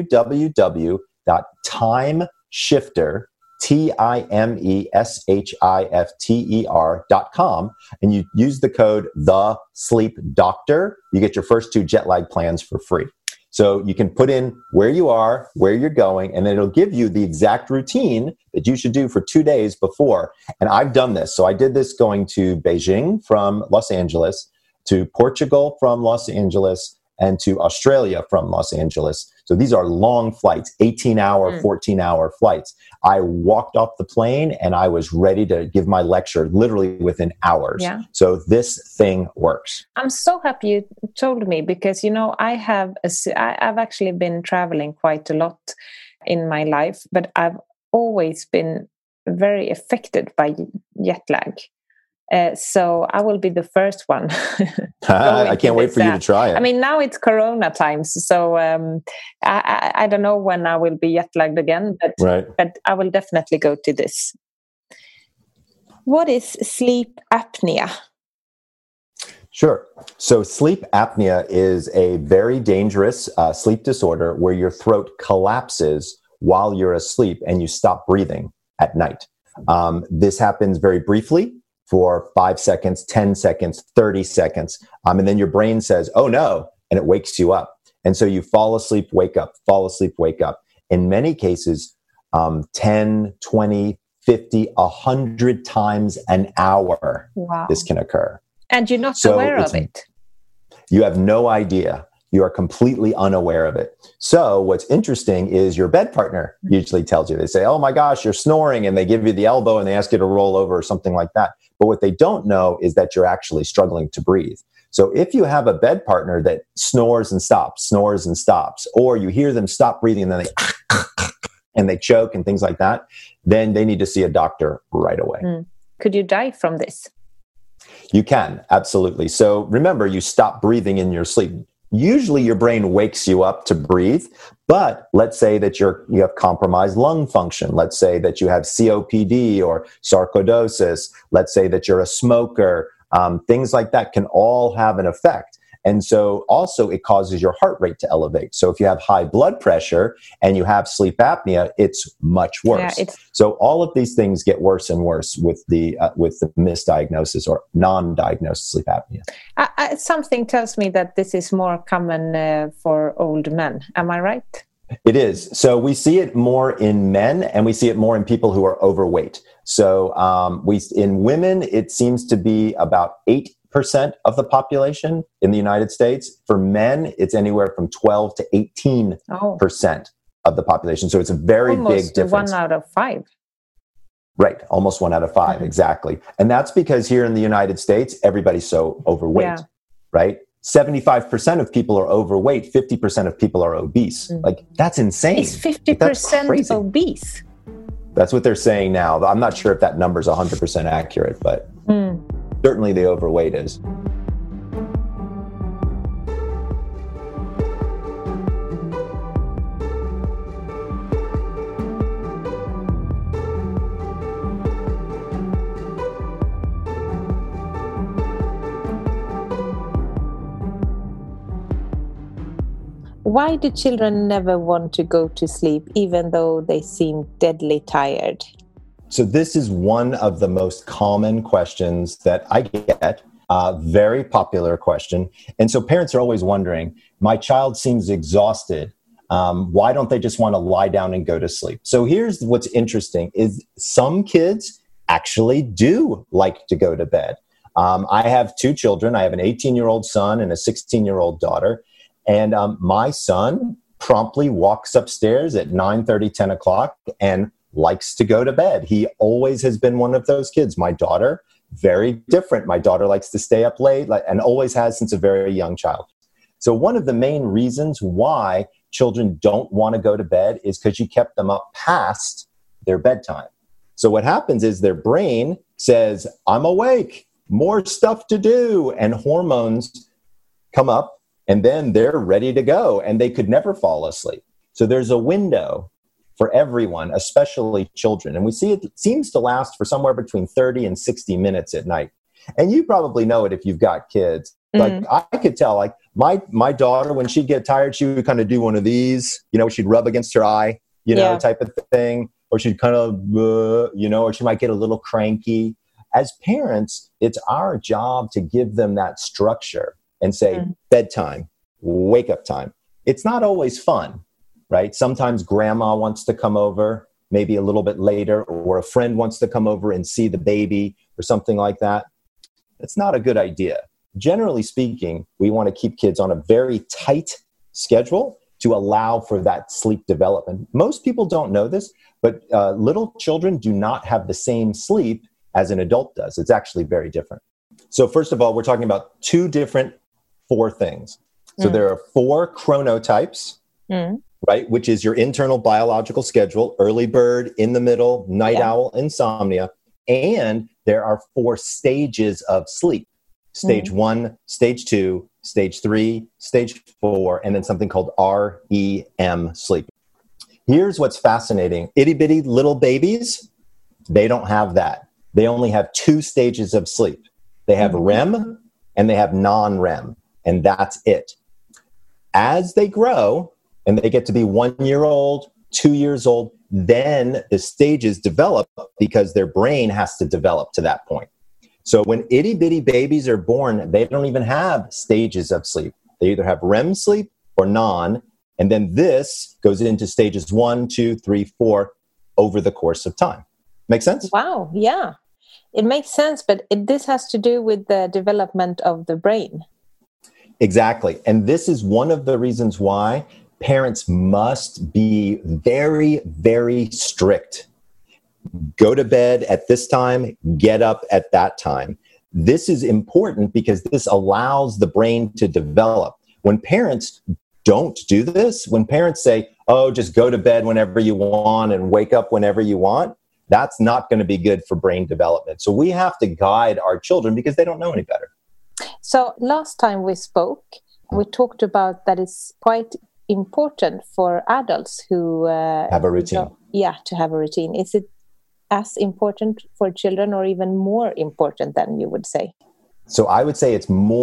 www.timeshifter, timeshifter.com, and you use the code TheSleepDoctor, you get your first 2 jet lag plans for free. So you can put in where you are, where you're going, and then it'll give you the exact routine that you should do for 2 days before. And I've done this. So I did this going to Beijing from Los Angeles, to Portugal from Los Angeles, and to Australia from Los Angeles. So these are long flights, 18-hour, 14-hour flights. I walked off the plane and I was ready to give my lecture literally within hours. Yeah. So this thing works. I'm so happy you told me because, I've actually been traveling quite a lot in my life, but I've always been very affected by jet lag. So I will be the first one. I can't wait for you to try it. I mean, now it's Corona times, so I don't know when I will be jet lagged again, but I will definitely go to this. What is sleep apnea? Sure. So sleep apnea is a very dangerous sleep disorder where your throat collapses while you're asleep and you stop breathing at night. This happens very briefly, for 5 seconds, 10 seconds, 30 seconds. And then your brain says, oh no, and it wakes you up. And so you fall asleep, wake up, fall asleep, wake up. In many cases, 10, 20, 50, 100 times an hour, this can occur. And you're not aware of it? You have no idea. You are completely unaware of it. So what's interesting is your bed partner usually tells you. They say, oh my gosh, you're snoring, and they give you the elbow and they ask you to roll over or something like that. But what they don't know is that you're actually struggling to breathe. So if you have a bed partner that snores and stops, or you hear them stop breathing and then they choke and things like that, then they need to see a doctor right away. Could you die from this? You can, absolutely. So remember, you stop breathing in your sleep. Usually your brain wakes you up to breathe, but let's say that you have compromised lung function. Let's say that you have COPD or sarcoidosis. Let's say that you're a smoker. Things like that can all have an effect. And so also it causes your heart rate to elevate. So if you have high blood pressure and you have sleep apnea, it's much worse. So all of these things get worse and worse with the misdiagnosis or non-diagnosed sleep apnea. Something tells me that this is more common for old men. Am I right? It is. So we see it more in men, and we see it more in people who are overweight. So in women, it seems to be about 8% of the population in the United States. For men, it's anywhere from 12 to 18% of the population. So it's a very big difference. 1 out of 5. Right. Almost 1 out of 5. Exactly. And that's because here in the United States, everybody's so overweight, right? 75% of people are overweight. 50% of people are obese. Like, that's insane. Is 50% obese? That's what they're saying now. I'm not sure if that number is 100% accurate, but certainly the overweight is. Why do children never want to go to sleep, even though they seem deadly tired? So this is one of the most common questions that I get, very popular question. And so parents are always wondering, my child seems exhausted. Why don't they just want to lie down and go to sleep? So here's what's interesting is some kids actually do like to go to bed. I have 2 children. I have an 18-year-old son and a 16-year-old daughter. And my son promptly walks upstairs at 9:30, 10 o'clock and likes to go to bed. He always has been one of those kids. My daughter, very different. My daughter likes to stay up late and always has since a very young child. So one of the main reasons why children don't want to go to bed is because you kept them up past their bedtime. So what happens is their brain says, I'm awake, more stuff to do, and hormones come up. And then they're ready to go, and they could never fall asleep. So there's a window for everyone, especially children. And we see it seems to last for somewhere between 30 and 60 minutes at night. And you probably know it if you've got kids. Like I could tell, like my daughter, when she'd get tired, she would kind of do one of these, she'd rub against her eye, type of thing. Or she'd kind of, or she might get a little cranky. As parents, it's our job to give them that structure and say, bedtime, wake up time. It's not always fun, right? Sometimes grandma wants to come over, maybe a little bit later, or a friend wants to come over and see the baby or something like that. It's not a good idea. Generally speaking, we want to keep kids on a very tight schedule to allow for that sleep development. Most people don't know this, but little children do not have the same sleep as an adult does. It's actually very different. So first of all, we're talking about 4 things. So there are 4 chronotypes, right? Which is your internal biological schedule, early bird, in the middle, night owl, insomnia. And there are 4 stages of sleep. Stage 1, stage 2, stage 3, stage 4, and then something called REM sleep. Here's what's fascinating. Itty bitty little babies, they don't have that. They only have 2 stages of sleep. They have REM and they have non-REM. And that's it. As they grow and they get to be 1 year old, 2 years old, then the stages develop because their brain has to develop to that point. So when itty bitty babies are born, they don't even have stages of sleep. They either have REM sleep or non. And then this goes into stages 1, 2, 3, 4 over the course of time. Make sense? Wow. Yeah, it makes sense. But this has to do with the development of the brain. Exactly. And this is one of the reasons why parents must be very, very strict. Go to bed at this time, get up at that time. This is important because this allows the brain to develop. When parents don't do this, when parents say, oh, just go to bed whenever you want and wake up whenever you want, that's not going to be good for brain development. So we have to guide our children because they don't know any better. So last time we spoke, we talked about that it's quite important for adults who have a routine. To have a routine. Is it as important for children or even more important than you would say? So I would say it's more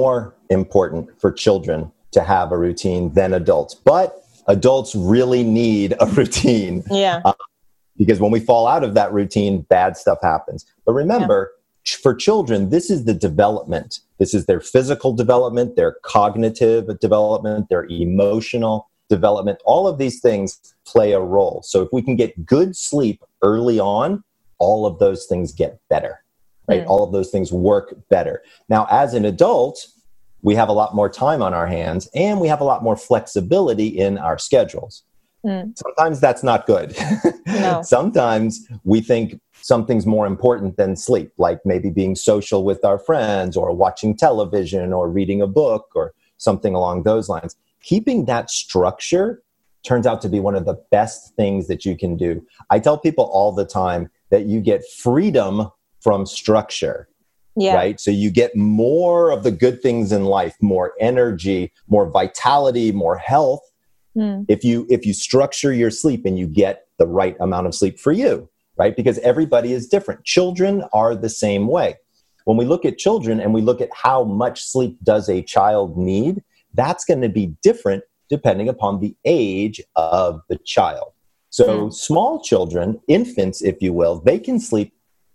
important for children to have a routine than adults. But adults really need a routine. Yeah. Because when we fall out of that routine, bad stuff happens. But remember, for children, this is the development. This is their physical development, their cognitive development, their emotional development. All of these things play a role. So if we can get good sleep early on, all of those things get better, right? All of those things work better. Now, as an adult, we have a lot more time on our hands and we have a lot more flexibility in our schedules. Sometimes that's not good. No. Sometimes we think something's more important than sleep, like maybe being social with our friends or watching television or reading a book or something along those lines. Keeping that structure turns out to be one of the best things that you can do. I tell people all the time that you get freedom from structure, right? So you get more of the good things in life, more energy, more vitality, more health. If you structure your sleep and you get the right amount of sleep for you, right? Because everybody is different. Children are the same way. When we look at children and we look at how much sleep does a child need, that's going to be different depending upon the age of the child. So small children, infants, if you will, they can sleep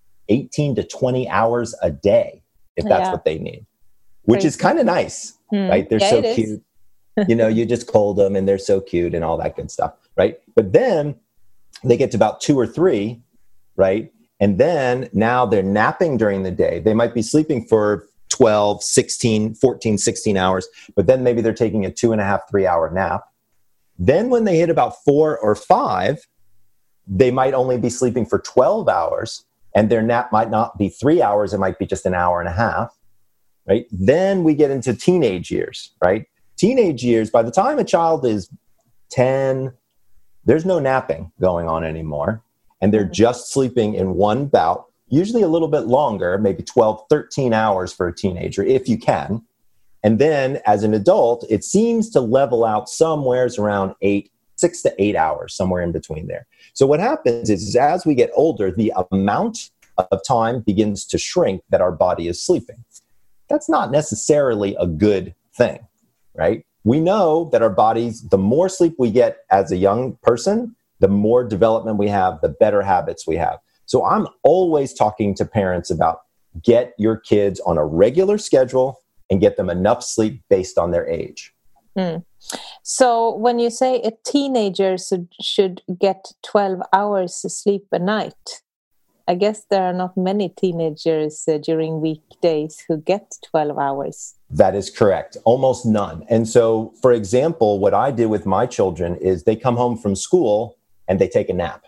18 to 20 hours a day if that's what they need, which is kind of nice, right? They're so cute. You know, you just hold them and they're so cute and all that good stuff, right? But then they get to about 2 or 3, right? And then now they're napping during the day. They might be sleeping for 12, 16, 14, 16 hours, but then maybe they're taking a 2.5, 3 hour nap. Then when they hit about 4 or 5, they might only be sleeping for 12 hours and their nap might not be 3 hours. It might be just an hour and a half, right? Then we get into teenage years, right? Teenage years, by the time a child is 10, there's no napping going on anymore. And they're just sleeping in one bout, usually a little bit longer, maybe 12, 13 hours for a teenager, if you can. And then as an adult, it seems to level out somewhere around 6 to 8 hours, somewhere in between there. So what happens is as we get older, the amount of time begins to shrink that our body is sleeping. That's not necessarily a good thing, right? We know that our bodies, the more sleep we get as a young person, the more development we have, the better habits we have. So I'm always talking to parents about get your kids on a regular schedule and get them enough sleep based on their age. So when you say a teenager should get 12 hours of sleep a night, I guess there are not many teenagers during weekdays who get 12 hours. That is correct. Almost none. And so, for example, what I do with my children is they come home from school and they take a nap,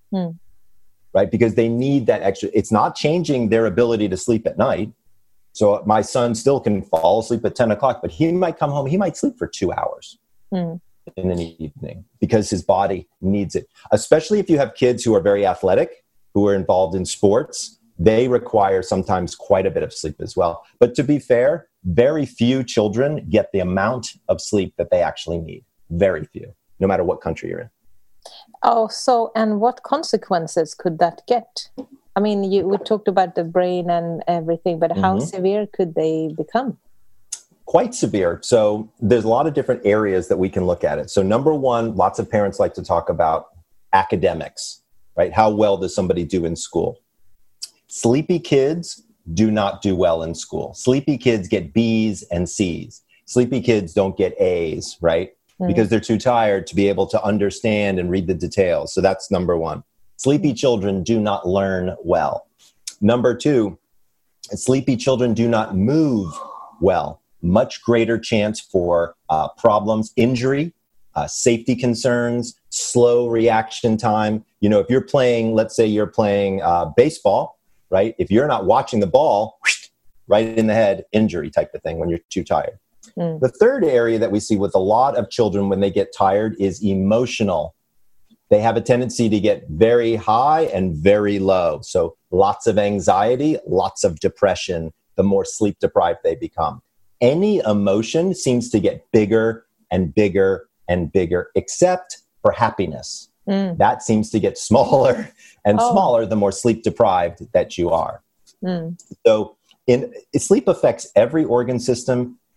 right? Because they need that extra. It's not changing their ability to sleep at night. So my son still can fall asleep at 10 o'clock, but he might come home, he might sleep for 2 hours in an evening because his body needs it. Especially if you have kids who are very athletic, who are involved in sports, they require sometimes quite a bit of sleep as well. But to be fair, very few children get the amount of sleep that they actually need. Very few, no matter what country you're in. Oh, so, and what consequences could that get? I mean, we talked about the brain and everything, but how severe could they become? Quite severe. So there's a lot of different areas that we can look at it. So number one, lots of parents like to talk about academics, right? How well does somebody do in school? Sleepy kids do not do well in school. Sleepy kids get B's and C's. Sleepy kids don't get A's, right? Because they're too tired to be able to understand and read the details. So that's number one. Sleepy children do not learn well. Number two, sleepy children do not move well. Much greater chance for problems, injury, safety concerns, slow reaction time. You know, if you're playing, let's say you're playing baseball, right? If you're not watching the ball, right in the head, injury type of thing when you're too tired. The third area that we see with a lot of children when they get tired is emotional. They have a tendency to get very high and very low. So lots of anxiety, lots of depression, the more sleep deprived they become. Any emotion seems to get bigger and bigger and bigger, except for happiness. That seems to get smaller and smaller the more sleep deprived that you are. So sleep affects every organ system,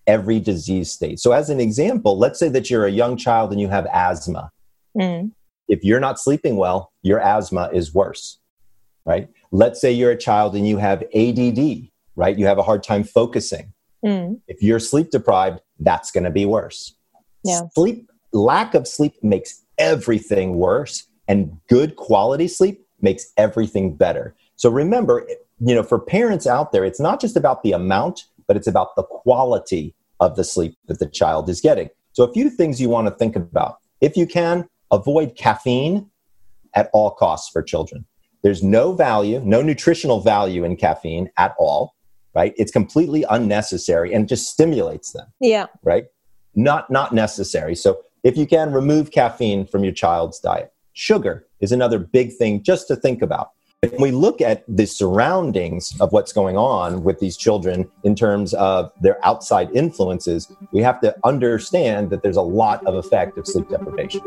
every disease state. So as an example, let's say that you're a young child and you have asthma. If you're not sleeping well, your asthma is worse, right? Let's say you're a child and you have ADD, right? You have a hard time focusing. If you're sleep deprived, that's going to be worse. Yeah. Lack of sleep makes everything worse, and good quality sleep makes everything better. So remember, for parents out there, it's not just about the amount, but it's about the quality of the sleep that the child is getting. So a few things you want to think about. If you can, avoid caffeine at all costs for children. There's no nutritional value in caffeine at all, right? It's completely unnecessary and just stimulates them. Yeah. Right? Not necessary. So if you can, remove caffeine from your child's diet. Sugar is another big thing just to think about. When we look at the surroundings of what's going on with these children in terms of their outside influences, we have to understand that there's a lot of effect of sleep deprivation.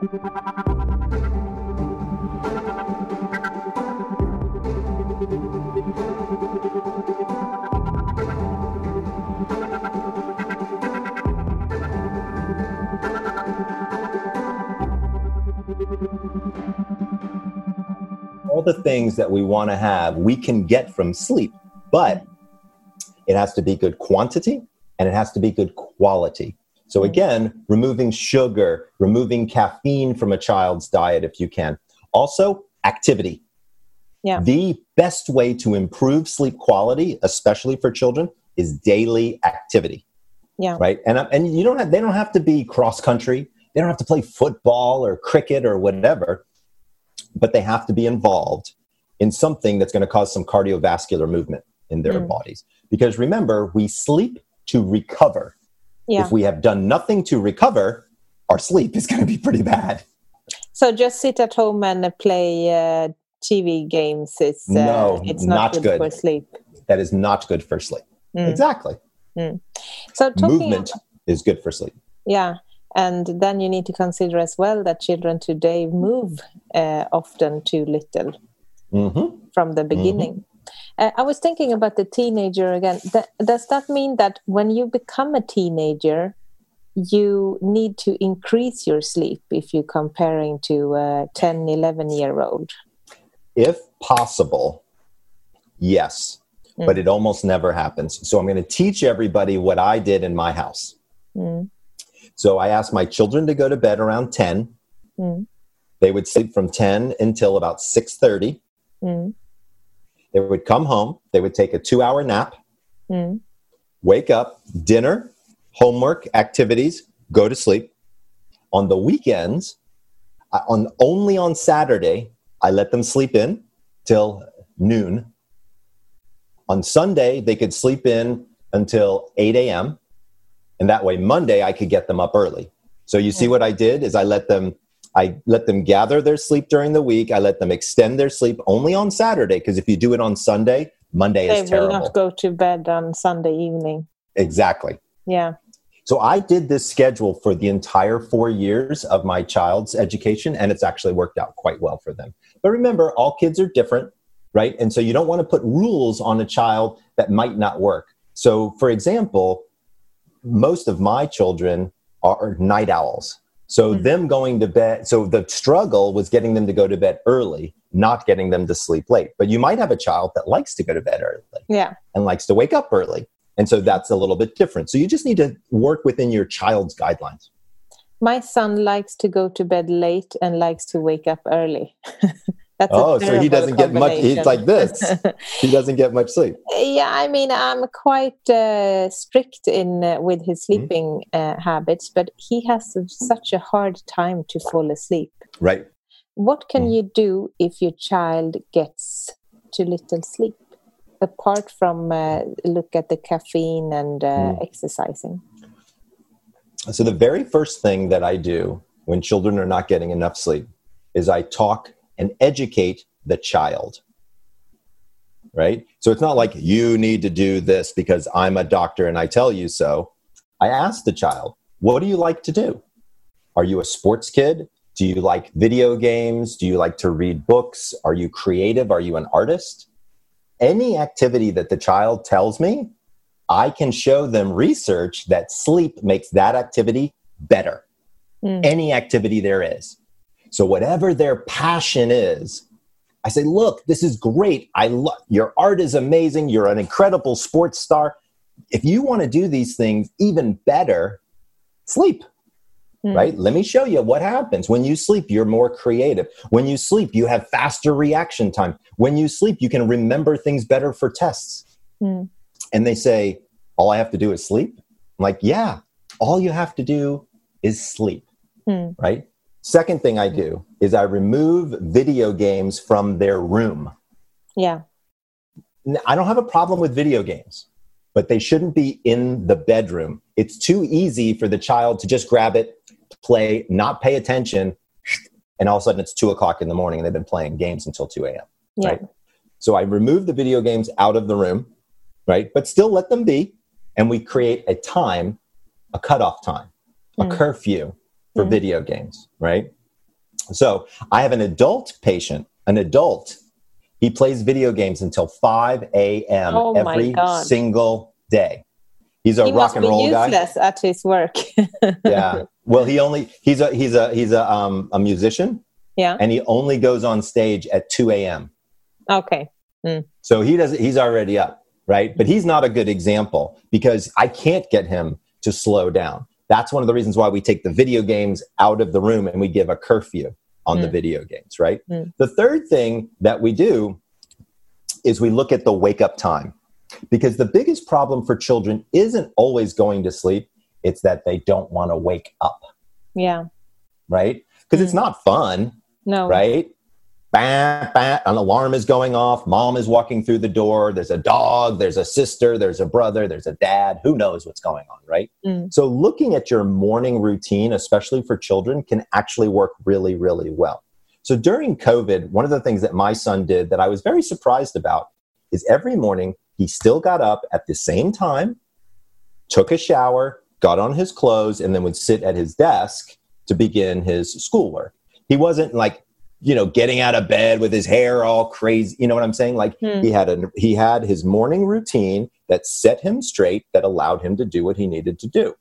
All the things that we want to have, we can get from sleep, but it has to be good quantity and it has to be good quality. So again, removing sugar, removing caffeine from a child's diet if you can. Also, activity. Yeah. The best way to improve sleep quality, especially for children, is daily activity. Yeah. Right. And they don't have to be cross country. They don't have to play football or cricket or whatever, but they have to be involved in something that's going to cause some cardiovascular movement in their bodies. Because remember, we sleep to recover. Yeah. If we have done nothing to recover, our sleep is going to be pretty bad. So just sit at home and play TV games. It's not good for sleep. That is not good for sleep. Exactly. So movement is good for sleep. Yeah. And then you need to consider as well that children today move often too little from the beginning. I was thinking about the teenager again. Does that mean that when you become a teenager, you need to increase your sleep if you're comparing to a 10, 11-year-old? If possible, yes. But it almost never happens. So I'm going to teach everybody what I did in my house. So I asked my children to go to bed around 10. They would sleep from 10 until about 6:30. They would come home. They would take a 2-hour nap, wake up, dinner, homework, activities, go to sleep. On the weekends, only on Saturday, I let them sleep in till noon. On Sunday, they could sleep in until 8 a.m. And that way, Monday, I could get them up early. So you see what I did is I let them gather their sleep during the week. I let them extend their sleep only on Saturday, because if you do it on Sunday, Monday is terrible. They will not go to bed on Sunday evening. Exactly. Yeah. So I did this schedule for the entire 4 years of my child's education, and it's actually worked out quite well for them. But remember, all kids are different, right? And so you don't want to put rules on a child that might not work. So for example, most of my children are night owls. So them going to bed, so the struggle was getting them to go to bed early, not getting them to sleep late. But you might have a child that likes to go to bed early and likes to wake up early. And so that's a little bit different. So you just need to work within your child's guidelines. My son likes to go to bed late and likes to wake up early. So he doesn't get much. He's like this. He doesn't get much sleep. Yeah, I mean, I'm quite strict with his sleeping habits, but he has such a hard time to fall asleep. Right. What can you do if your child gets too little sleep, apart from look at the caffeine and exercising? So the very first thing that I do when children are not getting enough sleep is I talk and educate the child, right? So it's not like you need to do this because I'm a doctor and I tell you so. I ask the child, what do you like to do? Are you a sports kid? Do you like video games? Do you like to read books? Are you creative? Are you an artist? Any activity that the child tells me, I can show them research that sleep makes that activity better. Any activity there is. So whatever their passion is, I say, look, this is great. Your art is amazing. You're an incredible sports star. If you want to do these things even better, sleep, right? Let me show you what happens. When you sleep, you're more creative. When you sleep, you have faster reaction time. When you sleep, you can remember things better for tests. And they say, all I have to do is sleep? I'm like, yeah, all you have to do is sleep, right? Second thing I do is I remove video games from their room. Yeah. I don't have a problem with video games, but they shouldn't be in the bedroom. It's too easy for the child to just grab it, play, not pay attention, and all of a sudden it's 2:00 in the morning and they've been playing games until 2 a.m. Yeah. Right? So I remove the video games out of the room, right? But still let them be. And we create a time, a cutoff time, a curfew for video games, right? So I have an adult patient, he plays video games until 5 a.m. every single day. He's a rock and roll guy. He must be useless at his work. Yeah. Well, he's a musician. Yeah. And he only goes on stage at 2 a.m. Okay. So he's already up, right? But he's not a good example because I can't get him to slow down. That's one of the reasons why we take the video games out of the room and we give a curfew on the video games, right? The third thing that we do is we look at the wake up time, because the biggest problem for children isn't always going to sleep. It's that they don't want to wake up. Yeah. Right? Because it's not fun. No. Right? Bam, bam, an alarm is going off. Mom is walking through the door. There's a dog. There's a sister. There's a brother. There's a dad. Who knows what's going on, right? So looking at your morning routine, especially for children, can actually work really, really well. So during COVID, one of the things that my son did that I was very surprised about is every morning he still got up at the same time, took a shower, got on his clothes, and then would sit at his desk to begin his schoolwork. He wasn't like, getting out of bed with his hair all crazy. You know what I'm saying? Like he had his morning routine that set him straight, that allowed him to do what he needed to do.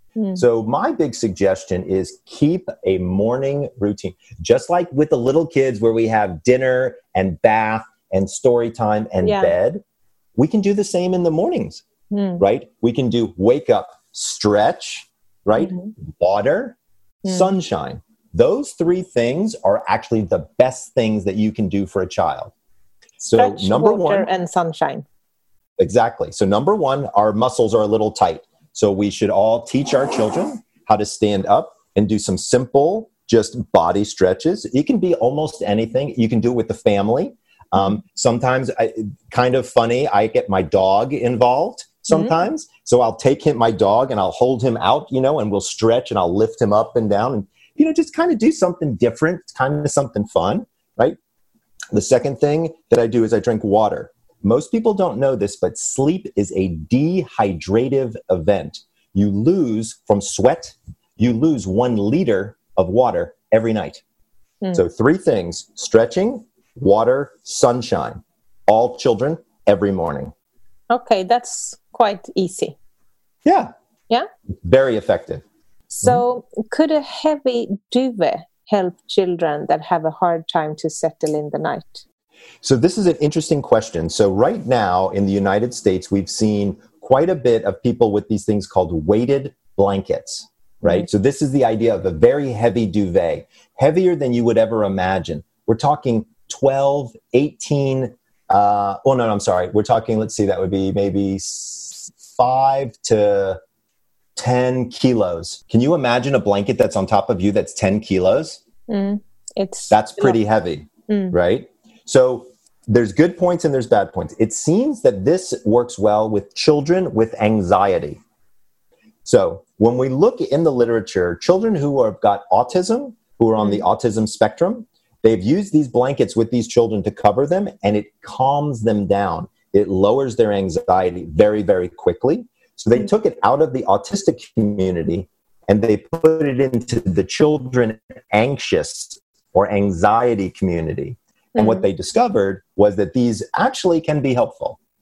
So my big suggestion is keep a morning routine, just like with the little kids where we have dinner and bath and story time and bed. We can do the same in the mornings, right? We can do wake up, stretch, right? Water, sunshine. Those three things are actually the best things that you can do for a child. So stretch, number water, one, and sunshine. Exactly. So number one, our muscles are a little tight. So we should all teach our children how to stand up and do some simple, just body stretches. It can be almost anything. You can do it with the family. Sometimes, kind of funny, I get my dog involved sometimes. So I'll take my dog and I'll hold him out, and we'll stretch and I'll lift him up and down and, just kind of do something different, kind of something fun, right? The second thing that I do is I drink water. Most people don't know this, but sleep is a dehydrative event. You lose from sweat, you lose 1 liter of water every night. So 3 things: stretching, water, sunshine. All children, every morning. Okay, that's quite easy. Yeah. Yeah? Very effective. So could a heavy duvet help children that have a hard time to settle in the night? So this is an interesting question. So right now in the United States, we've seen quite a bit of people with these things called weighted blankets, right? So this is the idea of a very heavy duvet, heavier than you would ever imagine. We're talking 12, 18, we're talking, let's see, that would be maybe 5 to 10 kilos. Can you imagine a blanket that's on top of you that's 10 kilos? That's pretty heavy, right? So there's good points and there's bad points. It seems that this works well with children with anxiety. So when we look in the literature, children who have got autism, who are on the autism spectrum, they've used these blankets with these children to cover them, and it calms them down. It lowers their anxiety very, very quickly. So they took it out of the autistic community and they put it into the children anxious or anxiety community. And what they discovered was that these actually can be helpful.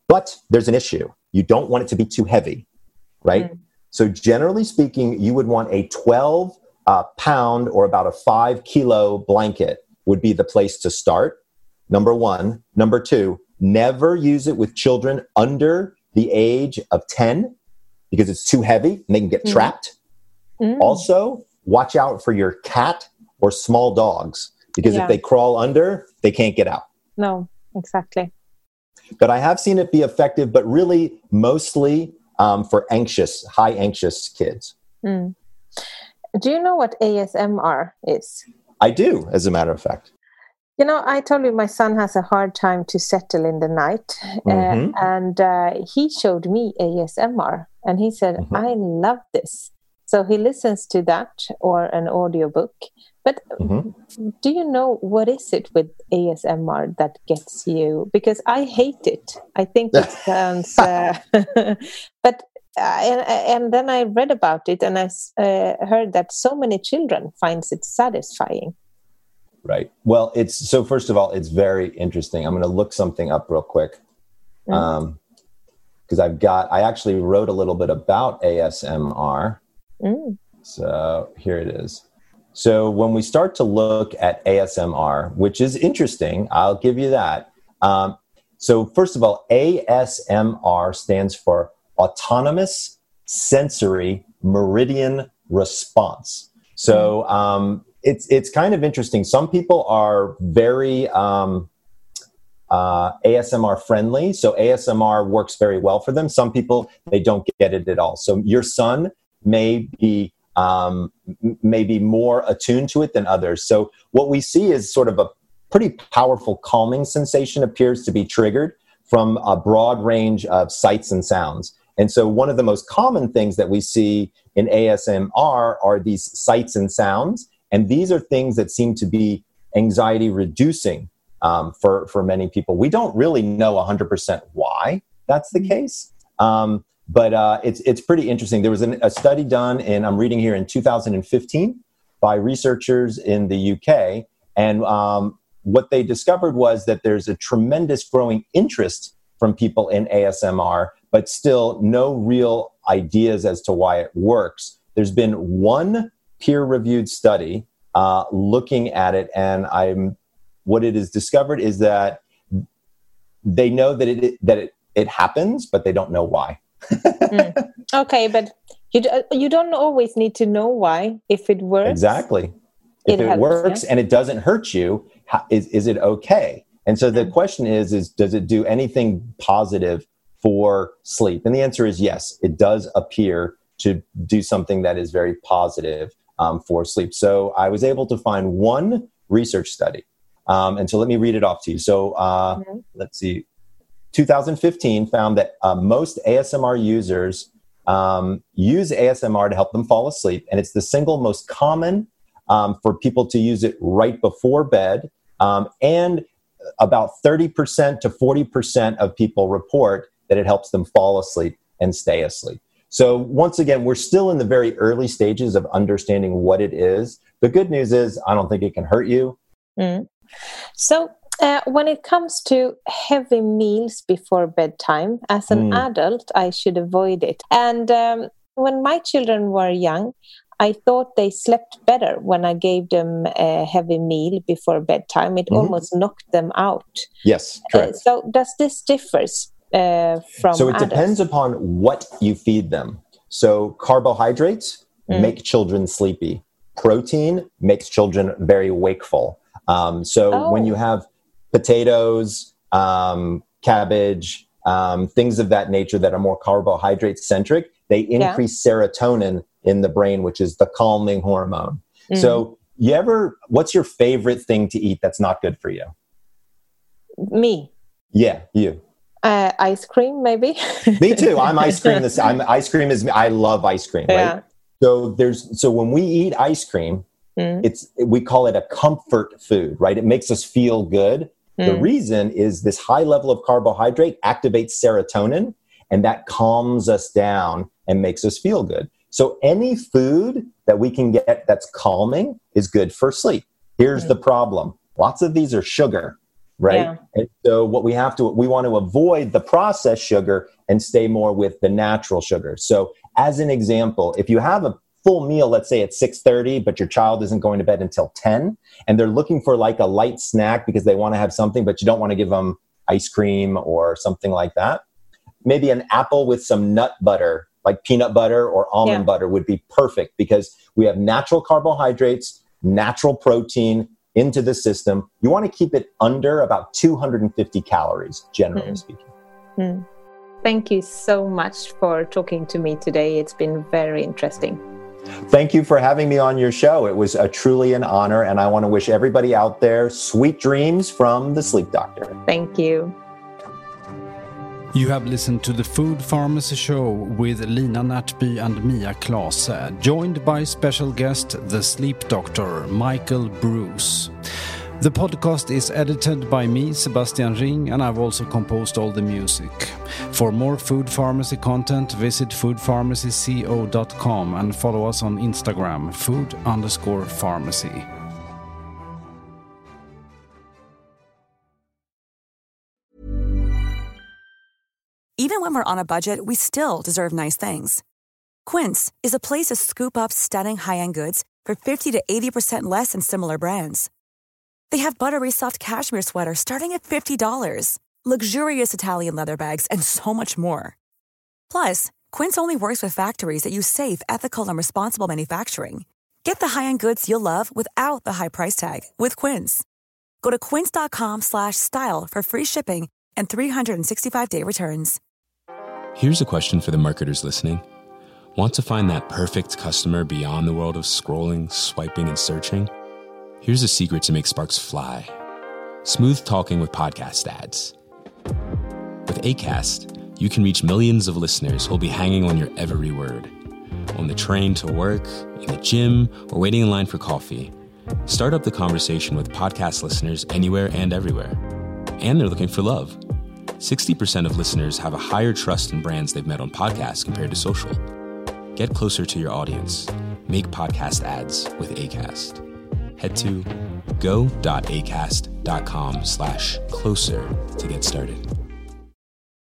But there's an issue. You don't want it to be too heavy, right? So generally speaking, you would want a 12 pound or about a 5 kilo blanket would be the place to start. Number one. Number two, never use it with children under the age of 10 because it's too heavy and they can get trapped. Also, watch out for your cat or small dogs because if they crawl under, they can't get out. No, exactly. But I have seen it be effective, but really mostly for high anxious kids. Do you know what ASMR is? I do, as a matter of fact. You know, I told you my son has a hard time to settle in the night. And he showed me ASMR. And he said, I love this. So he listens to that or an audiobook. But do you know what is it with ASMR that gets you? Because I hate it. I think it sounds... but and then I read about it and I heard that so many children finds it satisfying. Right. Well, so first of all, it's very interesting. I'm going to look something up real quick. Because I actually wrote a little bit about ASMR. So here it is. So when we start to look at ASMR, which is interesting, I'll give you that. So first of all, ASMR stands for Autonomous Sensory Meridian Response. So it's kind of interesting. Some people are very ASMR friendly. So ASMR works very well for them. Some people, they don't get it at all. So your son may be more attuned to it than others. So what we see is sort of a pretty powerful calming sensation appears to be triggered from a broad range of sights and sounds. And so one of the most common things that we see in ASMR are these sights and sounds. And these are things that seem to be anxiety reducing for many people. We don't really know 100% why that's the case. But it's pretty interesting. There was a study done I'm reading here in 2015 by researchers in the UK. And what they discovered was that there's a tremendous growing interest from people in ASMR, but still no real ideas as to why it works. There's been one peer-reviewed study looking at it, and what it is discovered is that they know that it happens, but they don't know why. Okay, but you don't always need to know why. If it works, exactly. If it works and it doesn't hurt you, is it okay? And so the question is does it do anything positive for sleep? And the answer is yes. It does appear to do something that is very positive for sleep. So I was able to find one research study. And so let me read it off to you. So let's see. 2015 found that most ASMR users use ASMR to help them fall asleep. And it's the single most common for people to use it right before bed. And about 30% to 40% of people report that it helps them fall asleep and stay asleep. So once again, we're still in the very early stages of understanding what it is. The good news is I don't think it can hurt you. So when it comes to heavy meals before bedtime, as an adult, I should avoid it. And when my children were young, I thought they slept better when I gave them a heavy meal before bedtime. It almost knocked them out. Yes, correct. So does this differ from So it adults? depends upon what you feed them. So carbohydrates make children sleepy. Protein makes children very wakeful. When you have potatoes, cabbage, things of that nature that are more carbohydrate centric, they increase serotonin in the brain, which is the calming hormone. So what's your favorite thing to eat that's not good for you? Me? Yeah, you. Ice cream, maybe. Me too. I'm ice cream. I love ice cream. Right? So when we eat ice cream, we call it a comfort food, right? It makes us feel good. The reason is this high level of carbohydrate activates serotonin, and that calms us down and makes us feel good. So any food that we can get that's calming is good for sleep. Here's the problem. Lots of these are sugar. right? Yeah. And so we want to avoid the processed sugar and stay more with the natural sugar. So as an example, if you have a full meal, let's say at 6:30, but your child isn't going to bed until 10, and they're looking for like a light snack because they want to have something, but you don't want to give them ice cream or something like that, maybe an apple with some nut butter, like peanut butter or almond butter would be perfect, because we have natural carbohydrates, natural protein into the system. You want to keep it under about 250 calories, generally speaking. Thank you so much for talking to me today. It's been very interesting. Thank you for having me on your show. It was truly an honor, and I want to wish everybody out there sweet dreams from the Sleep Doctor. Thank you. You have listened to the Food Pharmacy Show with Lina Närtby and Mia Klase, joined by special guest, the Sleep Doctor, Michael Bruce. The podcast is edited by me, Sebastian Ring, and I've also composed all the music. For more Food Pharmacy content, visit foodpharmacyco.com and follow us on Instagram, food_pharmacy. Even when we're on a budget, we still deserve nice things. Quince is a place to scoop up stunning high-end goods for 50 to 80% less than similar brands. They have buttery soft cashmere sweaters starting at $50, luxurious Italian leather bags, and so much more. Plus, Quince only works with factories that use safe, ethical, and responsible manufacturing. Get the high-end goods you'll love without the high price tag with Quince. Go to quince.com/style for free shipping and 365-day returns. Here's a question for the marketers listening. Want to find that perfect customer beyond the world of scrolling, swiping, and searching? Here's a secret to make sparks fly. Smooth talking with podcast ads. With Acast, you can reach millions of listeners who'll be hanging on your every word. On the train to work, in the gym, or waiting in line for coffee. Start up the conversation with podcast listeners anywhere and everywhere. And they're looking for love. 60% of listeners have a higher trust in brands they've met on podcasts compared to social. Get closer to your audience. Make podcast ads with Acast. Head to go.acast.com/closer to get started.